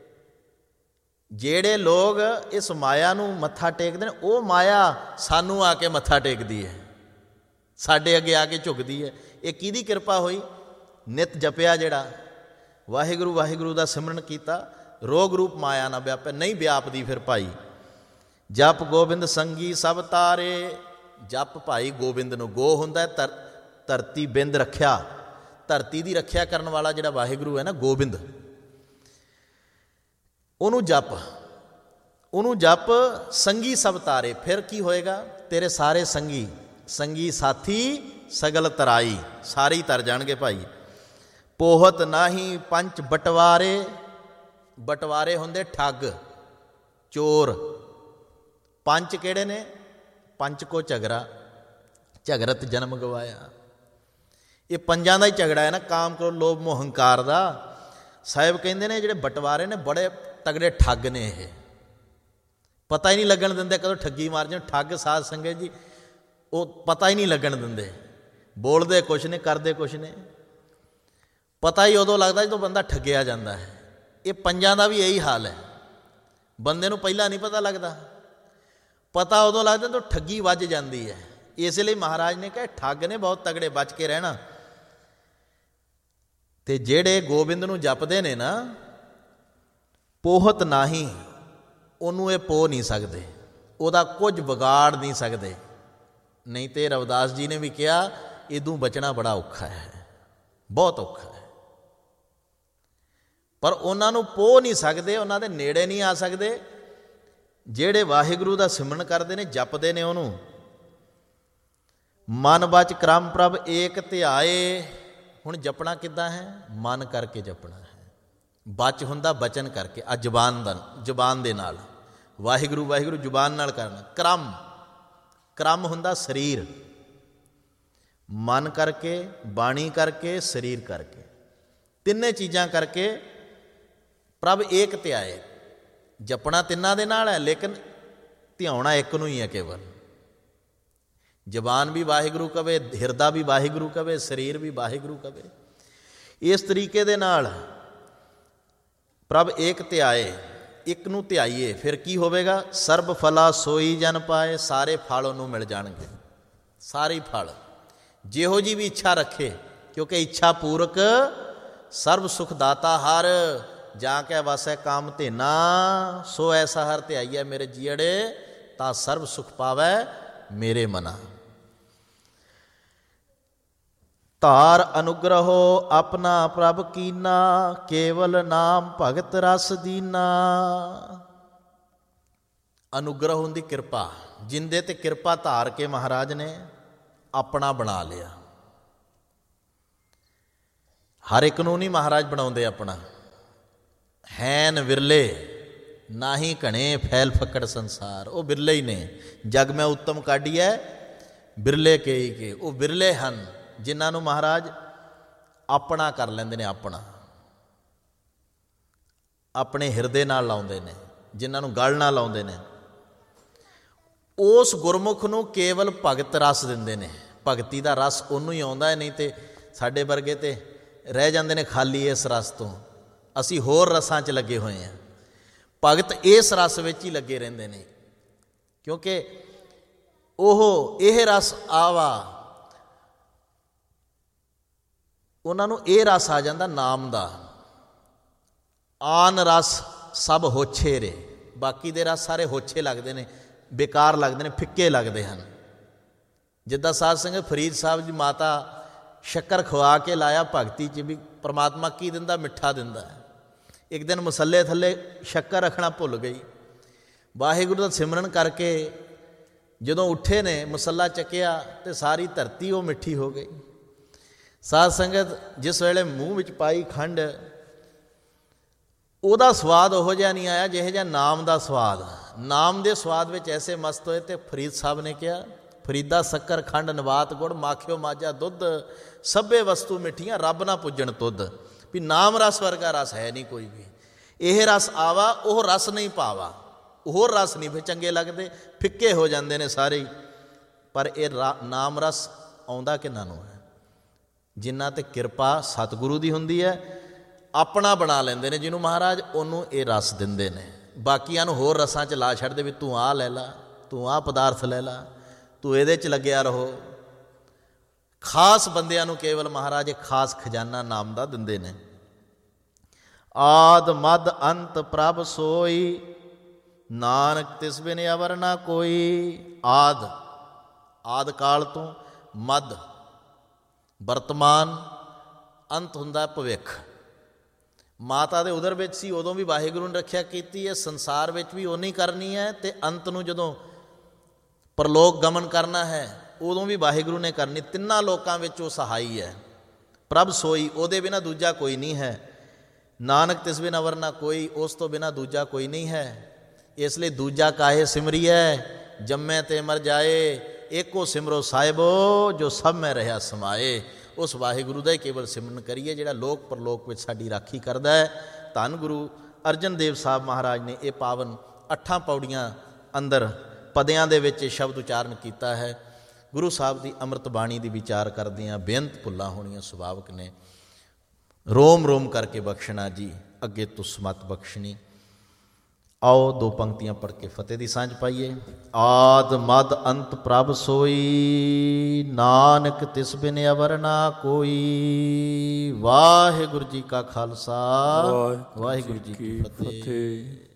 ਜਿਹੜੇ ਲੋਕ ਇਸ ਮਾਇਆ ਨੂੰ ਮੱਥਾ ਟੇਕਦੇ ਨੇ, ਉਹ ਮਾਇਆ ਸਾਨੂੰ ਆ ਕੇ ਮੱਥਾ ਟੇਕਦੀ ਹੈ, ਸਾਡੇ ਅੱਗੇ ਆ ਕੇ ਝੁਕਦੀ ਹੈ। ਇਹ ਕਿਹਦੀ ਕਿਰਪਾ ਹੋਈ? ਨਿਤ ਜਪਿਆ ਜਿਹੜਾ, ਵਾਹਿਗੁਰੂ ਵਾਹਿਗੁਰੂ ਦਾ ਸਿਮਰਨ ਕੀਤਾ, ਰੋਗ ਰੂਪ ਮਾਇਆ ਨਾ ਵਿਆਪੇ। ਨਹੀਂ ਵਿਆਪਦੀ ਫਿਰ ਭਾਈ। ਜਪ ਗੋਬਿੰਦ ਸੰਗੀ ਸਭ ਤਾਰੇ। ਜਪ ਭਾਈ ਗੋਬਿੰਦ ਨੂੰ। ਗੋ ਹੁੰਦਾ ਧਰ ਧਰਤੀ, ਬਿੰਦ ਰੱਖਿਆ, ਧਰਤੀ ਦੀ ਰੱਖਿਆ ਕਰਨ ਵਾਲਾ ਜਿਹੜਾ ਵਾਹਿਗੁਰੂ ਹੈ ਨਾ, ਗੋਬਿੰਦ, ਉਹਨੂੰ ਜਪ, ਉਹਨੂੰ ਜਪ। ਸੰਗੀ ਸਭ ਤਾਰੇ। ਫਿਰ ਕੀ ਹੋਏਗਾ? ਤੇਰੇ ਸਾਰੇ ਸੰਗੀ, ਸੰਗੀ ਸਾਥੀ ਸਗਲ ਤਰਾਈ, ਸਾਰੇ ਹੀ ਤਰ ਜਾਣਗੇ ਭਾਈ। ਪੋਹਤ ਨਾਹੀ ਪੰਚ ਬਟਵਾਰੇ। ਬਟਵਾਰੇ ਹੁੰਦੇ ਠੱਗ, ਚੋਰ। ਪੰਜ ਕਿਹੜੇ ਨੇ? ਪੰਚ ਕੋ ਝਗੜਾ, ਝਗੜਤ ਜਨਮ ਗਵਾਇਆ। ਇਹ ਪੰਜਾਂ ਦਾ ਹੀ ਝਗੜਾ ਹੈ ਨਾ, ਕਾਮ ਕ੍ਰੋਧ ਲੋਭ ਮੋਹ ਹੰਕਾਰ ਦਾ। ਸਾਹਿਬ ਕਹਿੰਦੇ ਨੇ ਜਿਹੜੇ ਬਟਵਾਰੇ ਨੇ ਬੜੇ ਤਗੜੇ ਠੱਗ ਨੇ, ਇਹ ਪਤਾ ਹੀ ਨਹੀਂ ਲੱਗਣ ਦਿੰਦੇ ਕਦੋਂ ਠੱਗੀ ਮਾਰ ਜਾਣ। ਠੱਗ ਸਾਧ ਸੰਗਤ ਜੀ, ਉਹ ਪਤਾ ਹੀ ਨਹੀਂ ਲੱਗਣ ਦਿੰਦੇ, ਬੋਲਦੇ ਕੁਛ ਨੇ, ਕਰਦੇ ਕੁਛ ਨੇ। ਪਤਾ ਹੀ ਉਦੋਂ ਲੱਗਦਾ ਜਦੋਂ ਬੰਦਾ ਠੱਗਿਆ ਜਾਂਦਾ ਹੈ। ਇਹ ਪੰਜਾਂ ਦਾ ਵੀ ਇਹੀ ਹਾਲ ਹੈ, ਬੰਦੇ ਨੂੰ ਪਹਿਲਾਂ ਨਹੀਂ ਪਤਾ ਲੱਗਦਾ, ਪਤਾ ਉਦੋਂ ਲੱਗਦਾ ਜਦੋਂ ਠੱਗੀ ਵੱਜ ਜਾਂਦੀ ਹੈ। ਇਸ ਲਈ ਮਹਾਰਾਜ ਨੇ ਕਿਹਾ ਠੱਗ ਨੇ ਬਹੁਤ ਤਗੜੇ, ਬਚ ਕੇ ਰਹਿਣਾ। ਤੇ ਜਿਹੜੇ ਗੋਬਿੰਦ ਨੂੰ ਜਪਦੇ ਨੇ ਨਾ, ਪੋਹਤ ਨਾਹੀ, ਉਹਨੂੰ ਇਹ ਪੋ ਨਹੀਂ ਸਕਦੇ, ਉਹਦਾ ਕੁਝ ਵਿਗਾੜ ਨਹੀਂ ਸਕਦੇ। ਨਹੀਂ ਤੇ ਰਵਿਦਾਸ ਜੀ ਨੇ ਵੀ ਕਿਹਾ ਇਦੋਂ ਬਚਣਾ ਬੜਾ ਔਖਾ ਹੈ, ਬਹੁਤ ਔਖਾ ਹੈ। ਪਰ ਉਹਨਾਂ ਨੂੰ ਪੋ ਨਹੀਂ ਸਕਦੇ, ਉਹਨਾਂ ਦੇ ਨੇੜੇ ਨਹੀਂ ਆ ਸਕਦੇ। ਜਿਹੜੇ ਵਾਹਿਗੁਰੂ ਦਾ ਸਿਮਰਨ ਕਰਦੇ ਨੇ, ਜਪਦੇ ਨੇ ਉਹਨੂੰ। ਮਨ ਬਚ ਕਰਮ ਪ੍ਰਭ ਏਕ ਧਿਆਏ। ਹੁਣ ਜਪਣਾ ਕਿੱਦਾਂ ਹੈ? ਮਨ ਕਰਕੇ ਜਪਣਾ ਹੈ। ਬਚ ਹੁੰਦਾ ਬਚਨ ਕਰਕੇ, ਆ ਜ਼ੁਬਾਨ ਦਾ, ਜ਼ੁਬਾਨ ਦੇ ਨਾਲ ਵਾਹਿਗੁਰੂ ਵਾਹਿਗੁਰੂ ਜ਼ੁਬਾਨ ਨਾਲ ਕਰਨਾ। ਕਰਮ, ਕਰਮ ਹੁੰਦਾ ਸਰੀਰ, ਮਨ ਕਰਕੇ, ਬਾਣੀ ਕਰਕੇ, ਸਰੀਰ ਕਰਕੇ, ਤਿੰਨੇ ਚੀਜ਼ਾਂ ਕਰਕੇ ਪ੍ਰਭ ਏਕ ਧਿਆਏ। ਜਪਣਾ ਤਿੰਨਾਂ ਦੇ ਨਾਲ ਹੈ, ਲੇਕਿਨ ਧਿਆਉਣਾ ਇੱਕ ਨੂੰ ਹੀ ਹੈ ਕੇਵਲ। ਜ਼ਬਾਨ ਵੀ ਵਾਹਿਗੁਰੂ ਕਵੇ, ਹਿਰਦਾ ਵੀ ਵਾਹਿਗੁਰੂ ਕਵੇ, ਸਰੀਰ ਵੀ ਵਾਹਿਗੁਰੂ ਕਵੇ। ਇਸ ਤਰੀਕੇ ਦੇ ਨਾਲ ਪ੍ਰਭ ਏਕ ਧਿਆਏ, ਇੱਕ ਨੂੰ ਧਿਆਈਏ। ਫਿਰ ਕੀ ਹੋਵੇਗਾ? ਸਰਬ ਫਲਾ ਸੋਈ ਜਨ ਪਾਏ। ਸਾਰੇ ਫਲ ਉਹਨੂੰ ਮਿਲ ਜਾਣਗੇ, ਸਾਰੇ ਫਲ, ਜਿਹੋ ਜੀ ਵੀ ਇੱਛਾ ਰੱਖੇ। ਕਿਉਂਕਿ ਇੱਛਾ ਪੂਰਕ ਸਰਬ ਸੁਖ ਦਾਤਾ ਹਰ। ਜਾ ਕੇ ਵਾਸੈ ਕਾਮ ਧੇਨਾ, ਸੋ ਐਸਾ ਹਰ ਧਿਆਈਐ ਮੇਰੇ ਜੀੜੇ, ਤਾਂ ਸਰਬ ਸੁਖ ਪਾਵੈ ਮੇਰੇ ਮਨਾ। ਧਾਰ ਅਨੁਗ੍ਰਹੋ ਆਪਣਾ ਪ੍ਰਭ ਕੀਨਾ, ਕੇਵਲ ਨਾਮ ਭਗਤ ਰਸ ਦੀਨਾ। ਅਨੁਗ੍ਰਹ ਹੁੰਦੀ ਕਿਰਪਾ, ਜਿੰਦੇ ਤੇ ਕਿਰਪਾ ਧਾਰ ਕੇ ਮਹਾਰਾਜ ਨੇ ਆਪਣਾ ਬਣਾ ਲਿਆ। ਹਰ ਇੱਕ ਨੂੰ ਨਹੀਂ ਮਹਾਰਾਜ ਬਣਾਉਂਦੇ ਆਪਣਾ। ਹੈਨ ਵਿਰਲੇ ਨਾਹੀ ਘਣੇ ਫੈਲ ਫੱਕੜ ਸੰਸਾਰ, ਉਹ ਬਿਰਲੇ ਹੀ ਨੇ। ਜਗ ਮੈਂ ਉੱਤਮ ਕਾਢੀਐ ਬਿਰਲੇ ਕੇ ਹੀ ਕੇ, ਉਹ ਬਿਰਲੇ ਹਨ ਜਿਨ੍ਹਾਂ ਨੂੰ ਮਹਾਰਾਜ ਆਪਣਾ ਕਰ ਲੈਂਦੇ ਨੇ, ਆਪਣਾ ਆਪਣੇ ਹਿਰਦੇ ਨਾਲ ਲਾਉਂਦੇ ਨੇ, ਜਿਨ੍ਹਾਂ ਨੂੰ ਗਲ ਨਾਲ ਲਾਉਂਦੇ ਨੇ। ਉਸ ਗੁਰਮੁਖ ਨੂੰ ਕੇਵਲ ਭਗਤ ਰਸ ਦਿੰਦੇ ਨੇ। ਭਗਤੀ ਦਾ ਰਸ ਉਹਨੂੰ ਹੀ ਆਉਂਦਾ ਹੈ, ਨਹੀਂ ਤੇ ਸਾਡੇ ਵਰਗੇ ਤੇ ਰਹਿ ਜਾਂਦੇ ਨੇ ਖਾਲੀ ਇਸ ਰਸ ਤੋਂ। ਅਸੀਂ ਹੋਰ ਰਸਾਂ 'ਚ ਲੱਗੇ ਹੋਏ ਹਾਂ, ਭਗਤ ਇਸ ਰਸ ਵਿੱਚ ਹੀ ਲੱਗੇ ਰਹਿੰਦੇ ਨੇ, ਕਿਉਂਕਿ ਉਹ ਇਹ ਰਸ ਆਵਾ, ਉਹਨਾਂ ਨੂੰ ਇਹ ਰਸ ਆ ਜਾਂਦਾ ਨਾਮ ਦਾ। ਆਨ ਰਸ ਸਭ ਹੋਛੇ ਰੇ, ਬਾਕੀ ਦੇ ਰਸ ਸਾਰੇ ਹੋਛੇ ਲੱਗਦੇ ਨੇ, ਬੇਕਾਰ ਲੱਗਦੇ ਨੇ, ਫਿੱਕੇ ਲੱਗਦੇ ਹਨ। ਜਿੱਦਾਂ ਸਾਧ ਸੰਗਤ ਫਰੀਦ ਸਾਹਿਬ ਦੀ ਮਾਤਾ ਸ਼ੱਕਰ ਖਵਾ ਕੇ ਲਾਇਆ ਭਗਤੀ 'ਚ ਵੀ, ਪਰਮਾਤਮਾ ਕੀ ਦਿੰਦਾ? ਮਿੱਠਾ ਦਿੰਦਾ। ਇੱਕ ਦਿਨ ਮਸੱਲੇ ਥੱਲੇ ਸ਼ੱਕਰ ਰੱਖਣਾ ਭੁੱਲ ਗਈ। ਵਾਹਿਗੁਰੂ ਦਾ ਸਿਮਰਨ ਕਰਕੇ ਜਦੋਂ ਉੱਠੇ ਨੇ, ਮਸੱਲਾ ਚੱਕਿਆ ਤੇ ਸਾਰੀ ਧਰਤੀ ਉਹ ਮਿੱਠੀ ਹੋ ਗਈ। ਸਾਧ ਸੰਗਤ ਜਿਸ ਵੇਲੇ ਮੂੰਹ ਵਿੱਚ ਪਾਈ ਖੰਡ, ਉਹਦਾ ਸਵਾਦ ਉਹੋ ਜਿਹਾ ਨਹੀਂ ਆਇਆ ਜਿਹੋ ਜਿਹਾ ਨਾਮ ਦਾ ਸਵਾਦ। ਨਾਮ ਦੇ ਸਵਾਦ ਵਿੱਚ ਐਸੇ ਮਸਤ ਹੋਏ। ਤੇ ਫਰੀਦ ਸਾਹਿਬ ਨੇ ਕਿਹਾ, ਫਰੀਦਾ ਸ਼ੱਕਰ ਖੰਡ ਨਵਾਤ ਗੁੜ, ਮਾਖਿਓ ਮਾਝਾ ਦੁੱਧ, ਸਭੇ ਵਸਤੂ ਮਿੱਠੀਆਂ ਰੱਬ ਨਾ ਪੁੱਜਣ ਤੁਧ। ਵੀ ਨਾਮ ਰਸ ਵਰਗਾ ਰਸ ਹੈ ਨਹੀਂ ਕੋਈ ਵੀ। ਇਹ ਰਸ ਆਵਾ, ਉਹ ਰਸ ਨਹੀਂ ਪਾਵਾ। ਹੋਰ ਰਸ ਨਹੀਂ ਫਿਰ ਚੰਗੇ ਲੱਗਦੇ, ਫਿੱਕੇ ਹੋ ਜਾਂਦੇ ਨੇ ਸਾਰੇ ਹੀ। ਪਰ ਇਹ ਨਾਮ ਰਸ ਆਉਂਦਾ ਕਿਹਨਾਂ ਨੂੰ ਹੈ? ਜਿਨ੍ਹਾਂ 'ਤੇ ਕਿਰਪਾ ਸਤਿਗੁਰੂ ਦੀ ਹੁੰਦੀ ਹੈ, ਆਪਣਾ ਬਣਾ ਲੈਂਦੇ ਨੇ ਜਿਹਨੂੰ ਮਹਾਰਾਜ, ਉਹਨੂੰ ਇਹ ਰਸ ਦਿੰਦੇ ਨੇ। ਬਾਕੀਆਂ ਨੂੰ ਹੋਰ ਰਸਾਂ 'ਚ ਲਾ ਛੱਡਦੇ, ਵੀ ਤੂੰ ਆਹ ਲੈ ਲਾ, ਤੂੰ ਆਹ ਪਦਾਰਥ ਲੈ ਲਾ, ਤੂੰ ਇਹਦੇ 'ਚ ਲੱਗਿਆ ਰਹੋ। ਖਾਸ ਬੰਦਿਆਂ ਨੂੰ ਕੇਵਲ ਮਹਾਰਾਜ ਇੱਕ ਖਾਸ ਖਜ਼ਾਨਾ ਨਾਮ ਦਾ ਦਿੰਦੇ ਨੇ। ਆਦ ਮਦ ਅੰਤ ਪ੍ਰਭ ਸੋਈ, ਨਾਨਕ ਤਿਸ ਬਿਨ ਅਵਰ ਨਾ ਕੋਈ। ਆਦ, ਆਦ ਕਾਲ ਤੋਂ, ਮਦ ਵਰਤਮਾਨ, ਅੰਤ ਹੁੰਦਾ ਭਵਿੱਖ। ਮਾਤਾ ਦੇ ਉਦਰ ਵਿੱਚ ਸੀ ਉਦੋਂ ਵੀ ਵਾਹਿਗੁਰੂ ਨੇ ਰੱਖਿਆ ਕੀਤੀ ਹੈ, ਸੰਸਾਰ ਵਿੱਚ ਵੀ ਉਨੀ ਕਰਨੀ ਹੈ, ਅਤੇ ਅੰਤ ਨੂੰ ਜਦੋਂ ਪਰਲੋਕ ਗਮਨ ਕਰਨਾ ਹੈ ਉਦੋਂ ਵੀ ਵਾਹਿਗੁਰੂ ਨੇ ਕਰਨੀ। ਤਿੰਨਾਂ ਲੋਕਾਂ ਵਿੱਚ ਉਹ ਸਹਾਈ ਹੈ। ਪ੍ਰਭ ਸੋਈ, ਉਹਦੇ ਬਿਨਾਂ ਦੂਜਾ ਕੋਈ ਨਹੀਂ ਹੈ। ਨਾਨਕ ਤਿਸ ਬਿਨ ਅਵਰ ਨਾ ਕੋਈ, ਉਸ ਤੋਂ ਬਿਨਾਂ ਦੂਜਾ ਕੋਈ ਨਹੀਂ ਹੈ। ਇਸ ਲਈ ਦੂਜਾ ਕਾਹੇ ਸਿਮਰੀਐ, ਜੰਮੈ ਤੇ ਮਰ ਜਾਏ, ਏਕੋ ਸਿਮਰੋ ਸਾਹਿਬੋ, ਜੋ ਸਭ ਮੈਂ ਰਿਹਾ ਸਮਾਏ। ਉਸ ਵਾਹਿਗੁਰੂ ਦਾ ਹੀ ਕੇਵਲ ਸਿਮਰਨ ਕਰੀਏ, ਜਿਹੜਾ ਲੋਕ ਪਰਲੋਕ ਵਿੱਚ ਸਾਡੀ ਰਾਖੀ ਕਰਦਾ ਹੈ। ਧੰਨ ਗੁਰੂ ਅਰਜਨ ਦੇਵ ਸਾਹਿਬ ਮਹਾਰਾਜ ਨੇ ਇਹ ਪਾਵਨ ਅੱਠਾਂ ਪੌੜੀਆਂ ਅੰਦਰ ਪਦਿਆਂ ਦੇ ਵਿੱਚ ਸ਼ਬਦ ਉਚਾਰਨ ਕੀਤਾ ਹੈ। ਗੁਰੂ ਸਾਹਿਬ ਦੀ ਅੰਮ੍ਰਿਤ ਬਾਣੀ ਦੀ ਵਿਚਾਰ ਕਰਦਿਆਂ ਬੇਅੰਤ ਭੁੱਲਾਂ ਹੋਣੀਆਂ ਸੁਭਾਵਿਕ ਨੇ। ਰੋਮ ਰੋਮ ਕਰਕੇ ਬਖਸ਼ਣਾ ਜੀ, ਅੱਗੇ ਤੁਸਮਤ ਬਖਸ਼ਣੀ। ਆਓ ਦੋ ਪੰਕਤੀਆਂ ਪੜ੍ਹ ਕੇ ਫਤਿਹ ਦੀ ਸਾਂਝ ਪਾਈਏ। ਆਦ ਮਦ ਅੰਤ ਪ੍ਰਭ ਸੋਈ, ਨਾਨਕ ਤਿਸ ਬਿਨ ਅਵਰ ਨਾ ਕੋਈ। ਵਾਹਿਗੁਰੂ ਜੀ ਕਾ ਖਾਲਸਾ, ਵਾਹਿਗੁਰੂ ਜੀ ਕੀ ਫਤਿਹ।